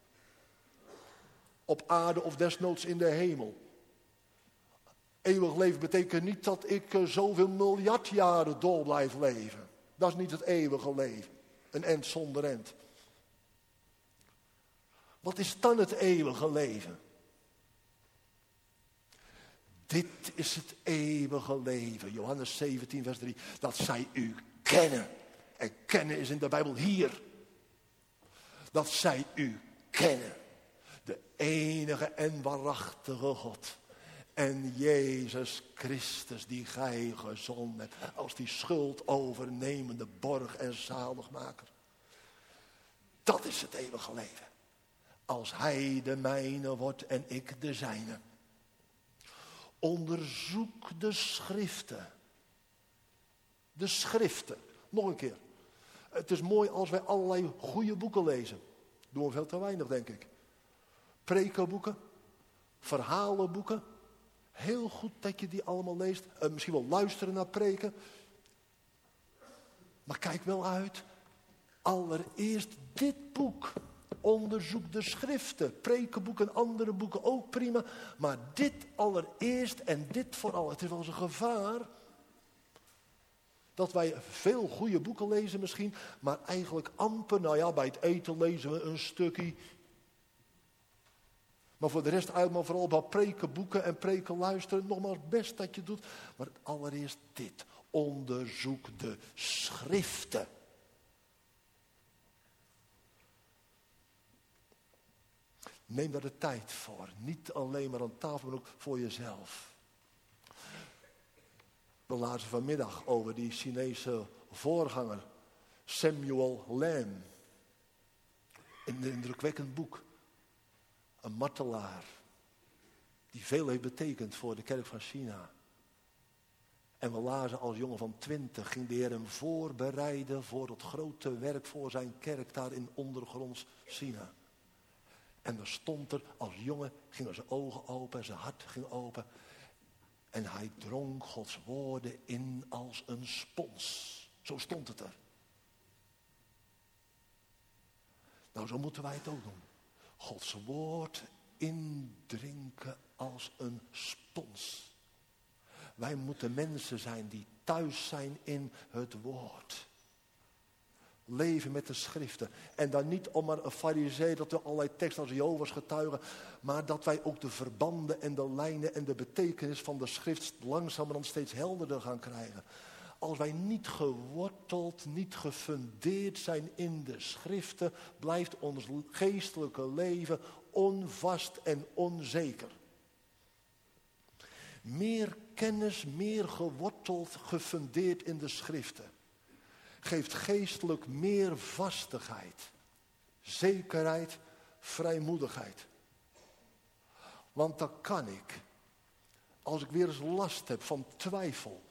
Speaker 1: Op aarde of desnoods in de hemel. Eeuwig leven betekent niet dat ik zoveel miljard jaren door blijf leven. Dat is niet het eeuwige leven. Een end zonder end. Wat is dan het eeuwige leven? Dit is het eeuwige leven. Johannes zeventien vers drie. Dat zij u kennen. En kennen is in de Bijbel hier. Dat zij u kennen. De enige en waarachtige God. En Jezus Christus die gij gezonden hebt. Als die schuld overnemende borg en zaligmaker. Dat is het eeuwige leven. Als hij de mijne wordt en ik de zijne. Onderzoek de schriften. De schriften. Nog een keer. Het is mooi als wij allerlei goede boeken lezen. Doen we veel te weinig, denk ik. Prekenboeken. Verhalenboeken. Heel goed dat je die allemaal leest. Uh, misschien wel luisteren naar preken. Maar kijk wel uit. Allereerst dit boek. Onderzoek de schriften. Prekenboeken, andere boeken ook prima. Maar dit allereerst en dit vooral. Het is wel eens een gevaar. Dat wij veel goede boeken lezen misschien. Maar eigenlijk amper. Nou ja, bij het eten lezen we een stukje. Maar voor de rest uit, maar vooral bij prekenboeken en preken luisteren. Nogmaals, best dat je doet. Maar allereerst dit. Onderzoek de schriften. Neem daar de tijd voor. Niet alleen maar aan tafel, maar ook voor jezelf. We lazen vanmiddag over die Chinese voorganger. Samuel Lam. Een indrukwekkend boek. Een martelaar. Die veel heeft betekend voor de kerk van China. En we lazen als jongen van twintig. Ging de Heer hem voorbereiden voor het grote werk voor zijn kerk daar in ondergronds China. En er stond er, als jongen gingen zijn ogen open, zijn hart ging open. En hij dronk Gods woorden in als een spons. Zo stond het er. Nou, zo moeten wij het ook doen. Gods woord indrinken als een spons. Wij moeten mensen zijn die thuis zijn in het woord. Leven met de schriften. En dan niet om maar een farisee dat we allerlei teksten als Jehovah's getuigen. Maar dat wij ook de verbanden en de lijnen en de betekenis van de schrift langzamerhand steeds helderder gaan krijgen. Als wij niet geworteld, niet gefundeerd zijn in de schriften, blijft ons geestelijke leven onvast en onzeker. Meer kennis, meer geworteld, gefundeerd in de schriften. Geeft geestelijk meer vastigheid, zekerheid, vrijmoedigheid. Want dan kan ik, als ik weer eens last heb van twijfel,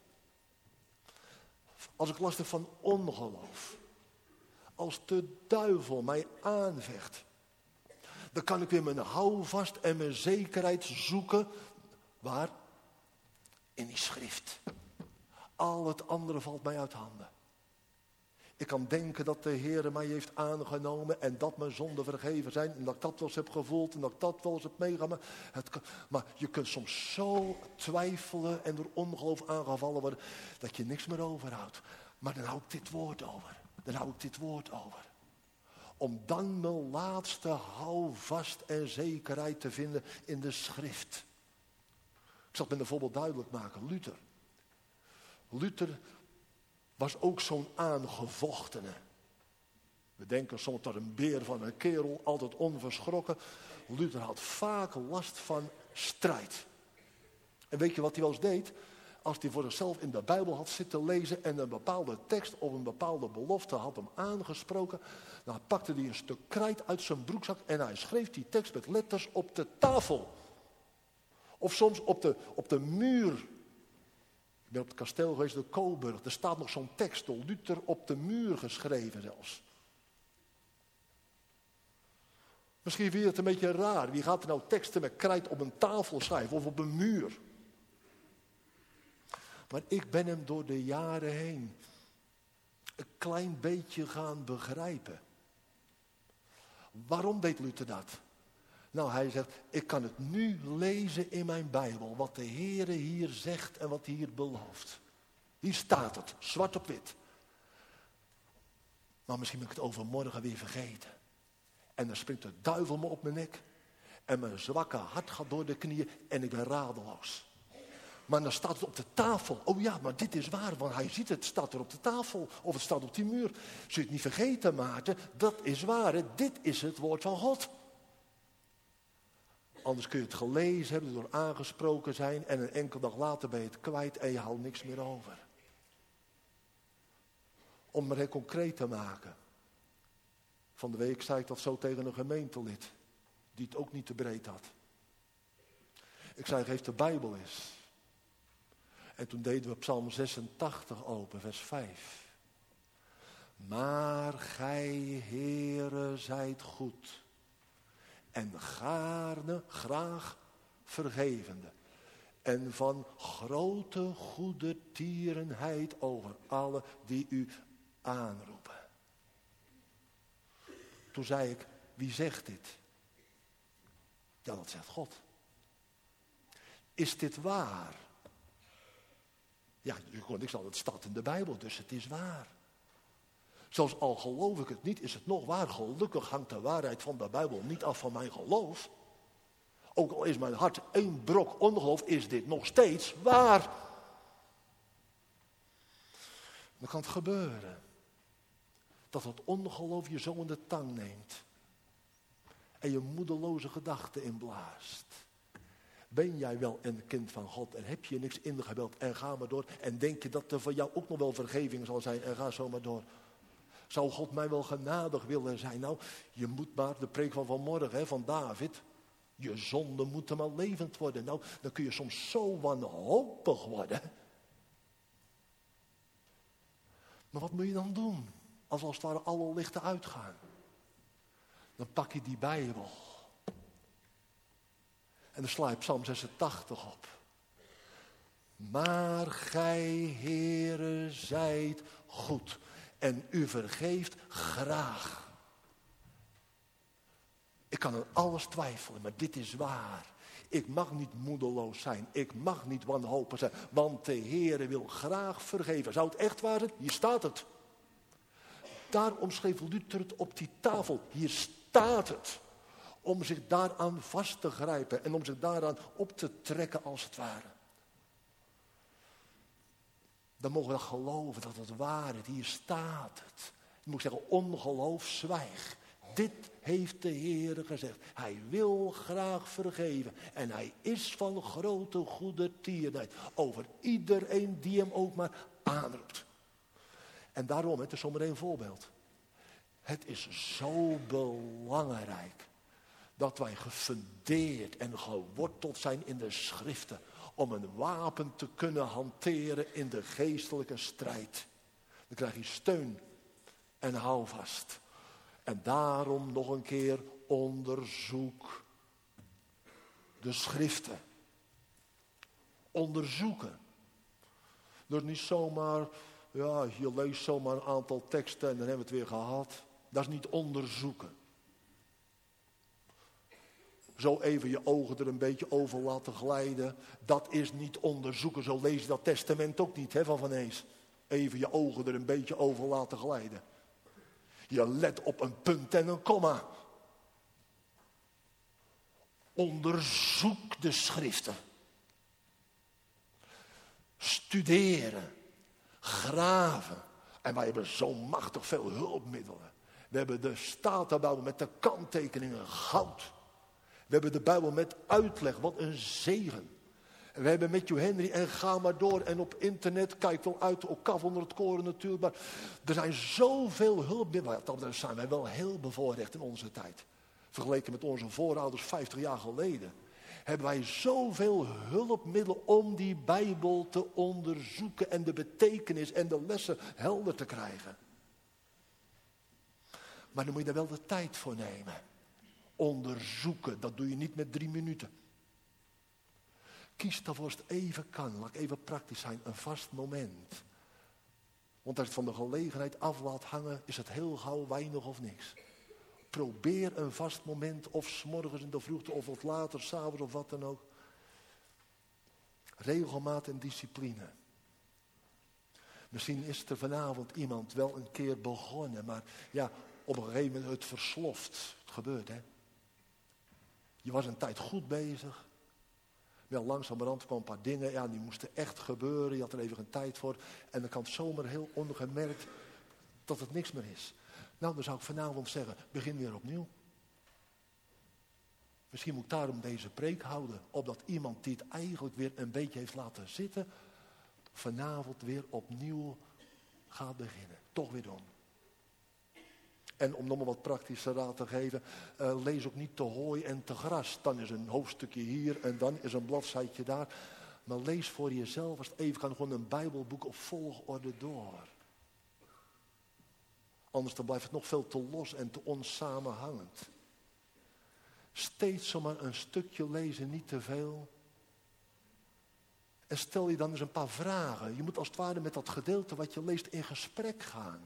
Speaker 1: als ik last heb van ongeloof, als de duivel mij aanvecht, dan kan ik weer mijn houvast en mijn zekerheid zoeken. Waar? In die schrift. Al het andere valt mij uit handen. Ik kan denken dat de Heer mij heeft aangenomen en dat mijn zonden vergeven zijn. En dat ik dat wel eens heb gevoeld en dat ik dat wel eens heb meegemaakt. Het kan, maar je kunt soms zo twijfelen en door ongeloof aangevallen worden dat je niks meer overhoudt. Maar dan hou ik dit woord over. Dan hou ik dit woord over. Om dan mijn laatste houvast en zekerheid te vinden in de schrift. Ik zal het met een voorbeeld duidelijk maken. Luther. Luther was ook zo'n aangevochtene. We denken soms dat een beer van een kerel, altijd onverschrokken. Luther had vaak last van strijd. En weet je wat hij wel eens deed? Als hij voor zichzelf in de Bijbel had zitten lezen en een bepaalde tekst of een bepaalde belofte had hem aangesproken, dan pakte hij een stuk krijt uit zijn broekzak en hij schreef die tekst met letters op de tafel. Of soms op de, op de muur. Ik ben op het kasteel geweest, de Coburg. Er staat nog zo'n tekst door Luther op de muur geschreven zelfs. Misschien vind je het een beetje raar. Wie gaat er nou teksten met krijt op een tafel schrijven of op een muur? Maar ik ben hem door de jaren heen een klein beetje gaan begrijpen. Waarom deed Luther dat? Nou, hij zegt, ik kan het nu lezen in mijn Bijbel. Wat de Heere hier zegt en wat hij hier belooft. Hier staat het, zwart op wit. Maar misschien ben ik het overmorgen weer vergeten. En dan springt de duivel me op mijn nek. En mijn zwakke hart gaat door de knieën en ik ben radeloos. Maar dan staat het op de tafel. Oh ja, maar dit is waar, want hij ziet het, staat er op de tafel. Of het staat op die muur. Zul je het niet vergeten, Maarten? Dat is waar, hè? Dit is het woord van God. Anders kun je het gelezen hebben, door aangesproken zijn en een enkele dag later ben je het kwijt en je houdt niks meer over. Om het heel concreet te maken. Van de week zei ik dat zo tegen een gemeentelid, die het ook niet te breed had. Ik zei, geef de Bijbel eens. En toen deden we Psalm zesentachtig open, vers vijf. Maar gij, Heere, zijt goed en gaarne, graag vergevende en van grote goede tierenheid over alle die u aanroepen. Toen zei ik, wie zegt dit? Ja, dat zegt God. Is dit waar? Ja, je kon niks aan, het staat in de Bijbel, dus het is waar. Zelfs al geloof ik het niet, is het nog waar. Gelukkig hangt de waarheid van de Bijbel niet af van mijn geloof. Ook al is mijn hart één brok ongeloof, is dit nog steeds waar. Dan kan het gebeuren dat het ongeloof je zo in de tang neemt en je moedeloze gedachten inblaast. Ben jij wel een kind van God en heb je niks ingebeld en ga maar door. En denk je dat er voor jou ook nog wel vergeving zal zijn en ga zo maar door. Zou God mij wel genadig willen zijn? Nou, je moet maar de preek van vanmorgen, hè, van David. Je zonde moet maar levend worden. Nou, dan kun je soms zo wanhopig worden. Maar wat moet je dan doen? Als als het ware alle lichten uitgaan. Dan pak je die Bijbel. En dan sla je Psalm zesentachtig op. Maar gij, Heere, zijt goed. En u vergeeft graag. Ik kan aan alles twijfelen, maar dit is waar. Ik mag niet moedeloos zijn. Ik mag niet wanhopig zijn. Want de Heere wil graag vergeven. Zou het echt waar zijn? Hier staat het. Daarom schreef Luther het op die tafel. Hier staat het. Om zich daaraan vast te grijpen. En om zich daaraan op te trekken als het ware. Dan mogen we geloven dat het waar is. Hier staat het. Je moet zeggen, ongeloof, zwijg. Dit heeft de Heere gezegd. Hij wil graag vergeven. En hij is van grote goede tierenheid. Over iedereen die hem ook maar aanroept. En daarom, het is zomaar één voorbeeld. Het is zo belangrijk dat wij gefundeerd en geworteld zijn in de schriften. Om een wapen te kunnen hanteren in de geestelijke strijd. Dan krijg je steun en houvast. En daarom nog een keer onderzoek de schriften. Onderzoeken. Dus niet zomaar, ja, je leest zomaar een aantal teksten en dan hebben we het weer gehad. Dat is niet onderzoeken. Zo even je ogen er een beetje over laten glijden. Dat is niet onderzoeken. Zo lees je dat testament ook niet, hè, van Van Ees. Even je ogen er een beetje over laten glijden. Je let op een punt en een komma. Onderzoek de schriften. Studeren. Graven. En wij hebben zo machtig veel hulpmiddelen. We hebben de Statenbijbel met de kanttekeningen goud. We hebben de Bijbel met uitleg, wat een zegen. En we hebben Matthew Henry en ga maar door. En op internet, kijk wel uit, ook kaf onder het koren natuurlijk. Maar er zijn zoveel hulpmiddelen. Dat zijn wij wel heel bevoorrecht in onze tijd. Vergeleken met onze voorouders vijftig jaar geleden. Hebben wij zoveel hulpmiddelen om die Bijbel te onderzoeken. En de betekenis en de lessen helder te krijgen. Maar dan moet je daar wel de tijd voor nemen. Onderzoeken, dat doe je niet met drie minuten. Kies daarvoor als het even kan, laat ik even praktisch zijn, een vast moment. Want als je het van de gelegenheid af laat hangen, is het heel gauw weinig of niks. Probeer een vast moment, of 's morgens in de vroegte, of wat later, 's avonds of wat dan ook. Regelmaat en discipline. Misschien is er vanavond iemand wel een keer begonnen, maar ja, op een gegeven moment het versloft. Het gebeurt, hè. Je was een tijd goed bezig. Wel langzamerhand kwamen een paar dingen, ja, die moesten echt gebeuren. Je had er even geen tijd voor. En dan kan het zomaar heel ongemerkt dat het niks meer is. Nou, dan zou ik vanavond zeggen, begin weer opnieuw. Misschien moet ik daarom deze preek houden. Opdat iemand die het eigenlijk weer een beetje heeft laten zitten, vanavond weer opnieuw gaat beginnen. Toch weer doen. En om nog maar wat praktische raad te geven, uh, lees ook niet te hooi en te gras. Dan is een hoofdstukje hier en dan is een bladzijtje daar. Maar lees voor jezelf, als het even kan, gewoon een Bijbelboek op volgorde door. Anders dan blijft het nog veel te los en te onsamenhangend. Steeds zomaar een stukje lezen, niet te veel. En stel je dan eens een paar vragen. Je moet als het ware met dat gedeelte wat je leest in gesprek gaan.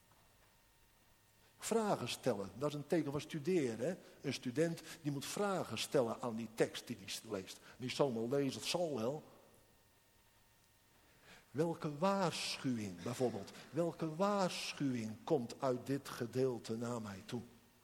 Speaker 1: Vragen stellen, dat is een teken van studeren. Hè? Een student die moet vragen stellen aan die tekst die hij leest. Niet zomaar lezen, het zal wel. Welke waarschuwing bijvoorbeeld, welke waarschuwing komt uit dit gedeelte naar mij toe?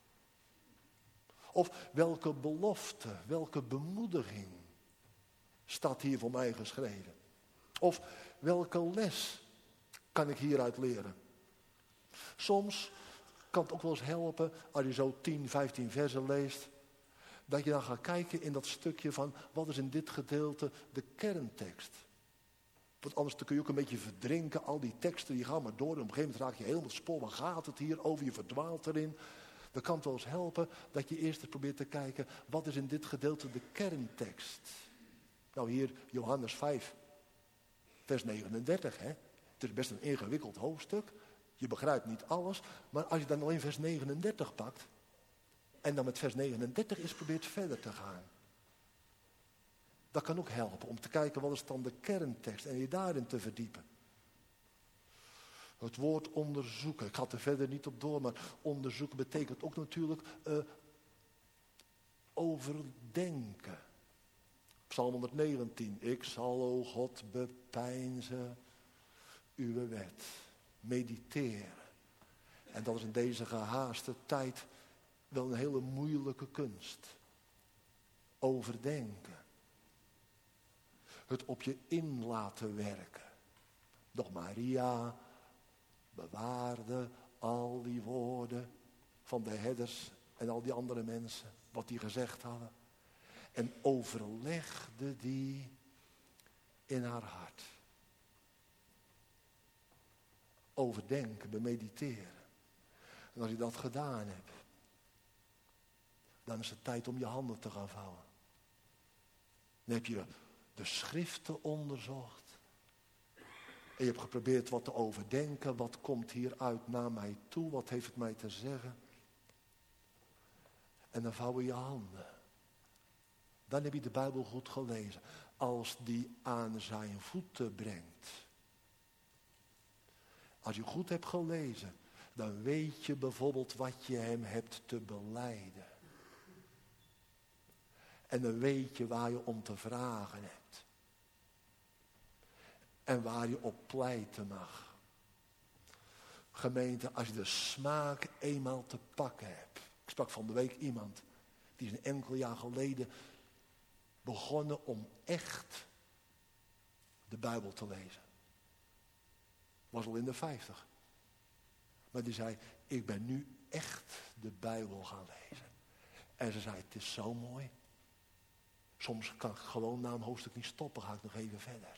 Speaker 1: Of welke belofte, welke bemoediging staat hier voor mij geschreven? Of welke les kan ik hieruit leren? Soms kan het ook wel eens helpen, als je zo tien, vijftien versen leest, dat je dan gaat kijken in dat stukje van, wat is in dit gedeelte de kerntekst? Want anders kun je ook een beetje verdrinken, al die teksten, die gaan maar door. En op een gegeven moment raak je helemaal het spoor, waar gaat het hier over? Je verdwaalt erin. Dan kan het wel eens helpen dat je eerst eens probeert te kijken, wat is in dit gedeelte de kerntekst? Nou hier, Johannes vijf, vers negenendertig. Hè? Het is best een ingewikkeld hoofdstuk. Je begrijpt niet alles. Maar als je dan alleen vers negenendertig pakt, en dan met vers negenendertig eens probeert verder te gaan. Dat kan ook helpen om te kijken wat is dan de kerntekst en je daarin te verdiepen. Het woord onderzoeken, ik ga er verder niet op door, maar onderzoeken betekent ook natuurlijk uh, overdenken. Psalm honderdnegentien, ik zal, o God, bepeinzen uw wet, mediteren. En dat is in deze gehaaste tijd wel een hele moeilijke kunst. Overdenken. Het op je in laten werken. Doch Maria bewaarde al die woorden van de herders en al die andere mensen, wat die gezegd hadden. En overlegde die in haar hart. Overdenken, bemediteren. En als je dat gedaan hebt, dan is het tijd om je handen te gaan vouwen. Dan heb je de schriften onderzocht. En je hebt geprobeerd wat te overdenken. Wat komt hieruit naar mij toe? Wat heeft het mij te zeggen? En dan vouwen je handen. Dan heb je de Bijbel goed gelezen. Als die aan zijn voeten brengt. Als je goed hebt gelezen, dan weet je bijvoorbeeld wat je hem hebt te belijden. En dan weet je waar je om te vragen hebt. En waar je op pleiten mag. Gemeente, als je de smaak eenmaal te pakken hebt. Ik sprak van de week iemand die is een enkel jaar geleden begonnen om echt de Bijbel te lezen. Was al in de vijftig. Maar die zei, ik ben nu echt de Bijbel gaan lezen. En ze zei, het is zo mooi. Soms kan ik gewoon na een hoofdstuk niet stoppen, ga ik nog even verder.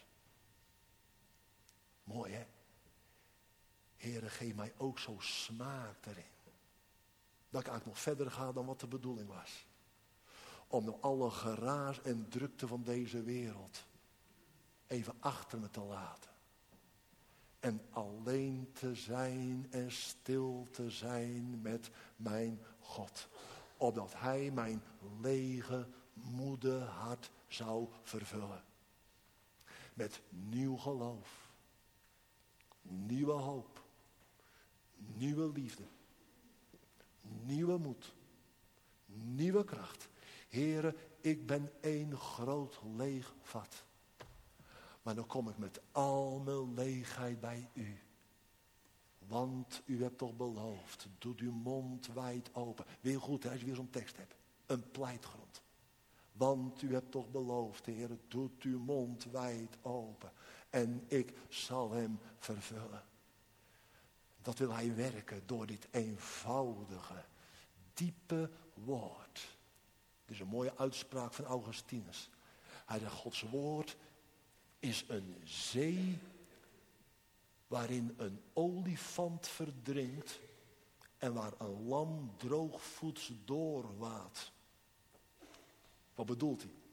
Speaker 1: Mooi hè? Heere, geef mij ook zo smaak erin. Dat ik eigenlijk nog verder ga dan wat de bedoeling was. Om nou alle geraas en drukte van deze wereld even achter me te laten. En alleen te zijn en stil te zijn met mijn God. Opdat hij mijn lege, moede hart zou vervullen. Met nieuw geloof. Nieuwe hoop. Nieuwe liefde. Nieuwe moed. Nieuwe kracht. Heere, ik ben één groot leeg vat. Maar dan kom ik met al mijn leegheid bij u. Want u hebt toch beloofd, doet uw mond wijd open. Weer goed, hè, als je weer zo'n tekst hebt. Een pleitgrond. Want u hebt toch beloofd, Heer, doet uw mond wijd open. En ik zal hem vervullen. Dat wil hij werken door dit eenvoudige, diepe woord. Dit is een mooie uitspraak van Augustinus. Hij zegt, Gods woord is een zee waarin een olifant verdrinkt en waar een lam droogvoets doorwaat. Wat bedoelt hij?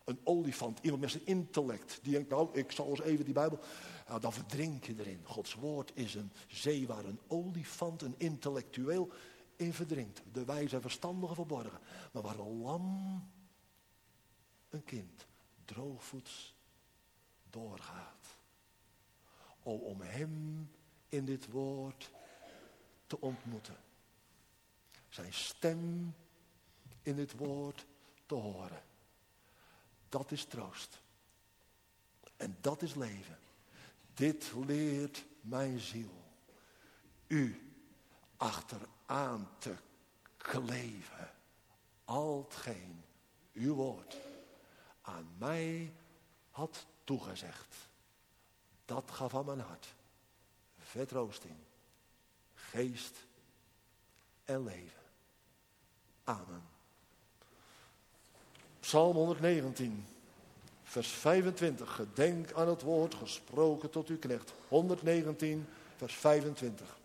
Speaker 1: Een olifant, iemand met zijn intellect. Die denkt, nou, ik zal eens even die Bijbel... Nou, dan verdrink je erin. Gods woord is een zee waar een olifant, een intellectueel, in verdrinkt. De wijze en verstandige verborgen. Maar waar een lam, een kind, droogvoets doorgaat. O, om hem in dit woord te ontmoeten. Zijn stem in dit woord te horen. Dat is troost. En dat is leven. Dit leert mijn ziel. U achteraan te kleven. Al hetgeen uw woord aan mij had toegezegd. Dat gaf aan mijn hart vertroosting, geest en leven. Amen. Psalm honderdnegentien, vers vijfentwintig. Gedenk aan het woord gesproken tot uw knecht. honderdnegentien, vers vijfentwintig.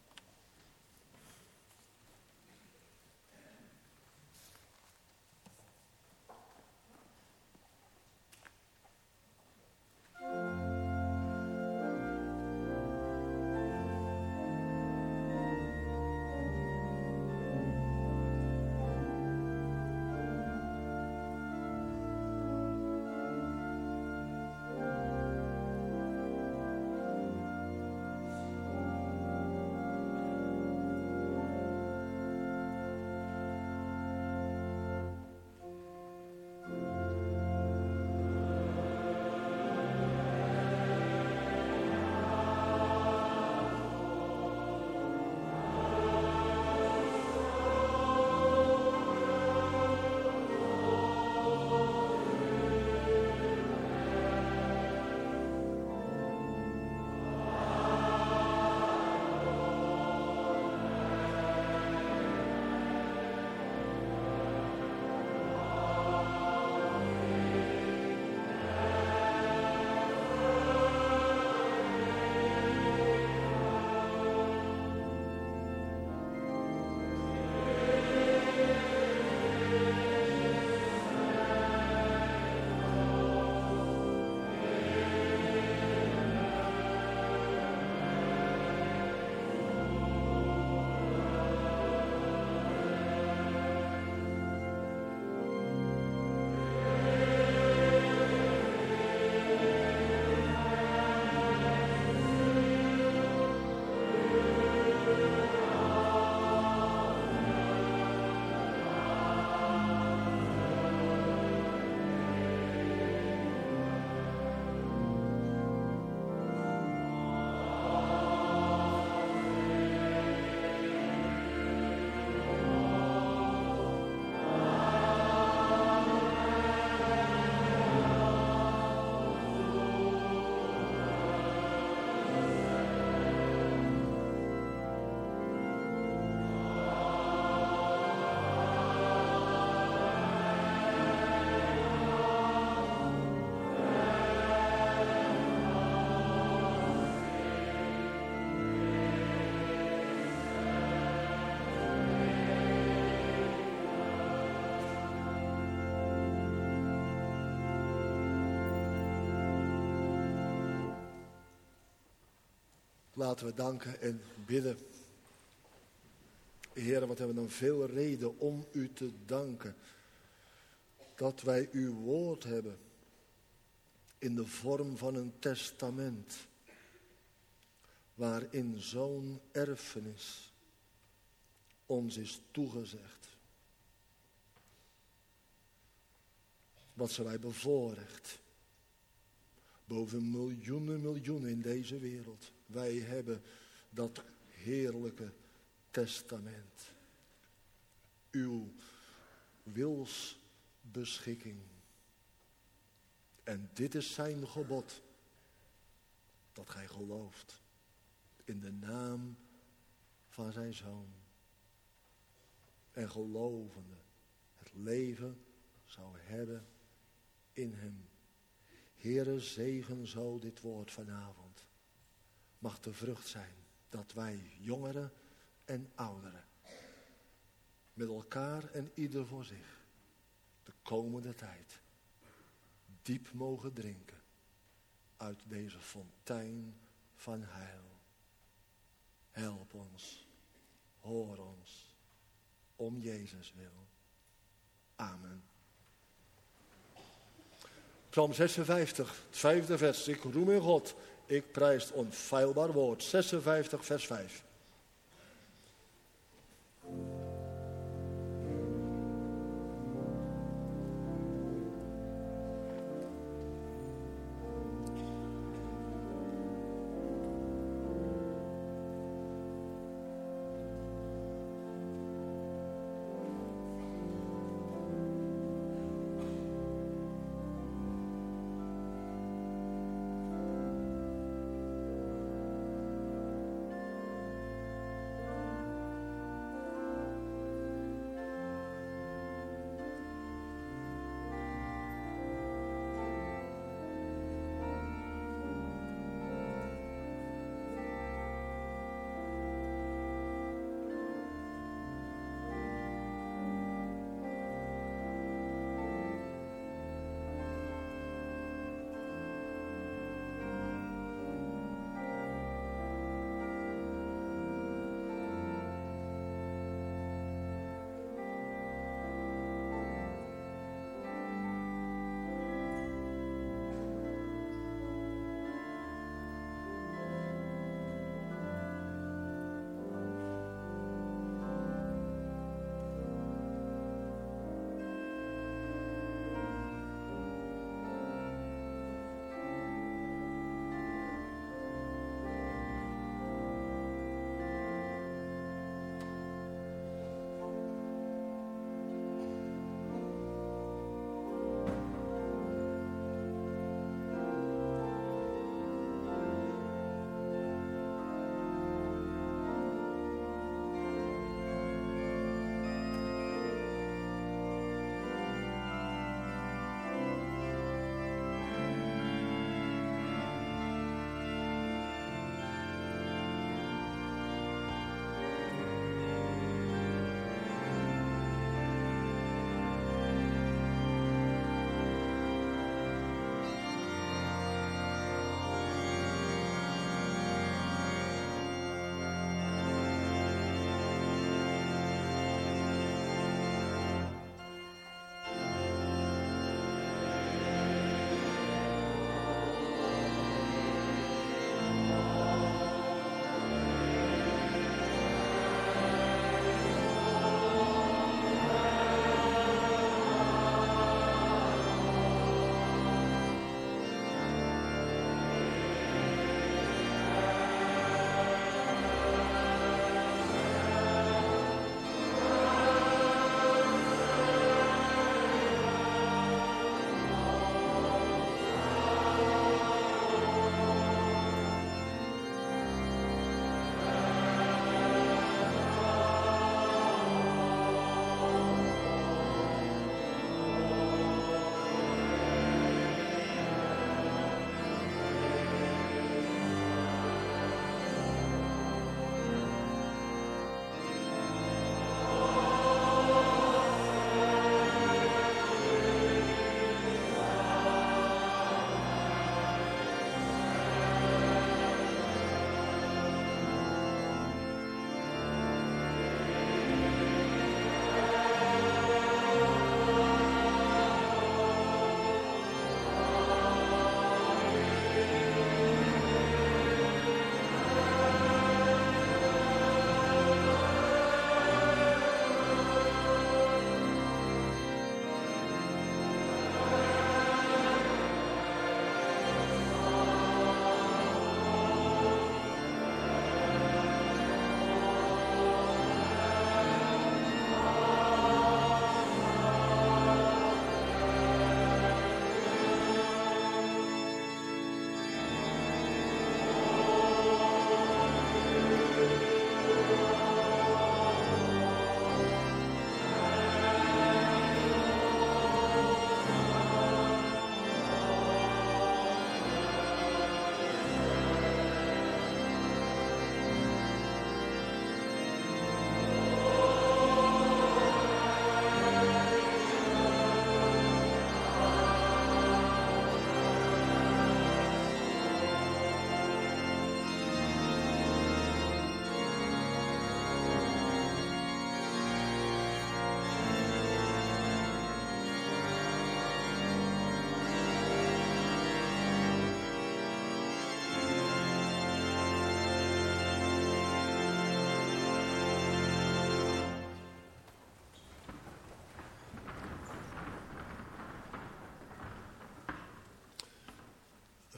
Speaker 1: Laten we danken en bidden. Heer, wat hebben we dan veel reden om u te danken. Dat wij uw woord hebben. In de vorm van een testament. Waarin zo'n erfenis ons is toegezegd. Wat zijn wij bevoorrecht. Boven miljoenen, miljoenen in deze wereld. Wij hebben dat heerlijke testament. Uw wilsbeschikking. En dit is zijn gebod. Dat gij gelooft. In de naam van zijn Zoon. En gelovende het leven zou hebben in hem. Heere, zegen zo dit woord vanavond. Mag de vrucht zijn dat wij jongeren en ouderen met elkaar en ieder voor zich de komende tijd diep mogen drinken uit deze fontein van heil. Help ons, hoor ons, om Jezus wil. Amen. Psalm zesenvijftig, het vijfde vers. Ik roem in God, ik prijs het onfeilbaar woord. zesenvijftig, vers vijf.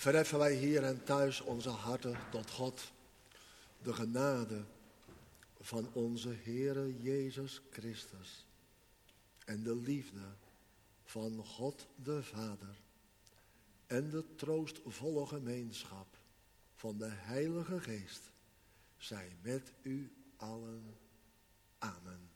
Speaker 1: verheffen wij hier en thuis onze harten tot God. De genade van onze Heere Jezus Christus en de liefde van God de Vader en de troostvolle gemeenschap van de Heilige Geest zij met u allen. Amen.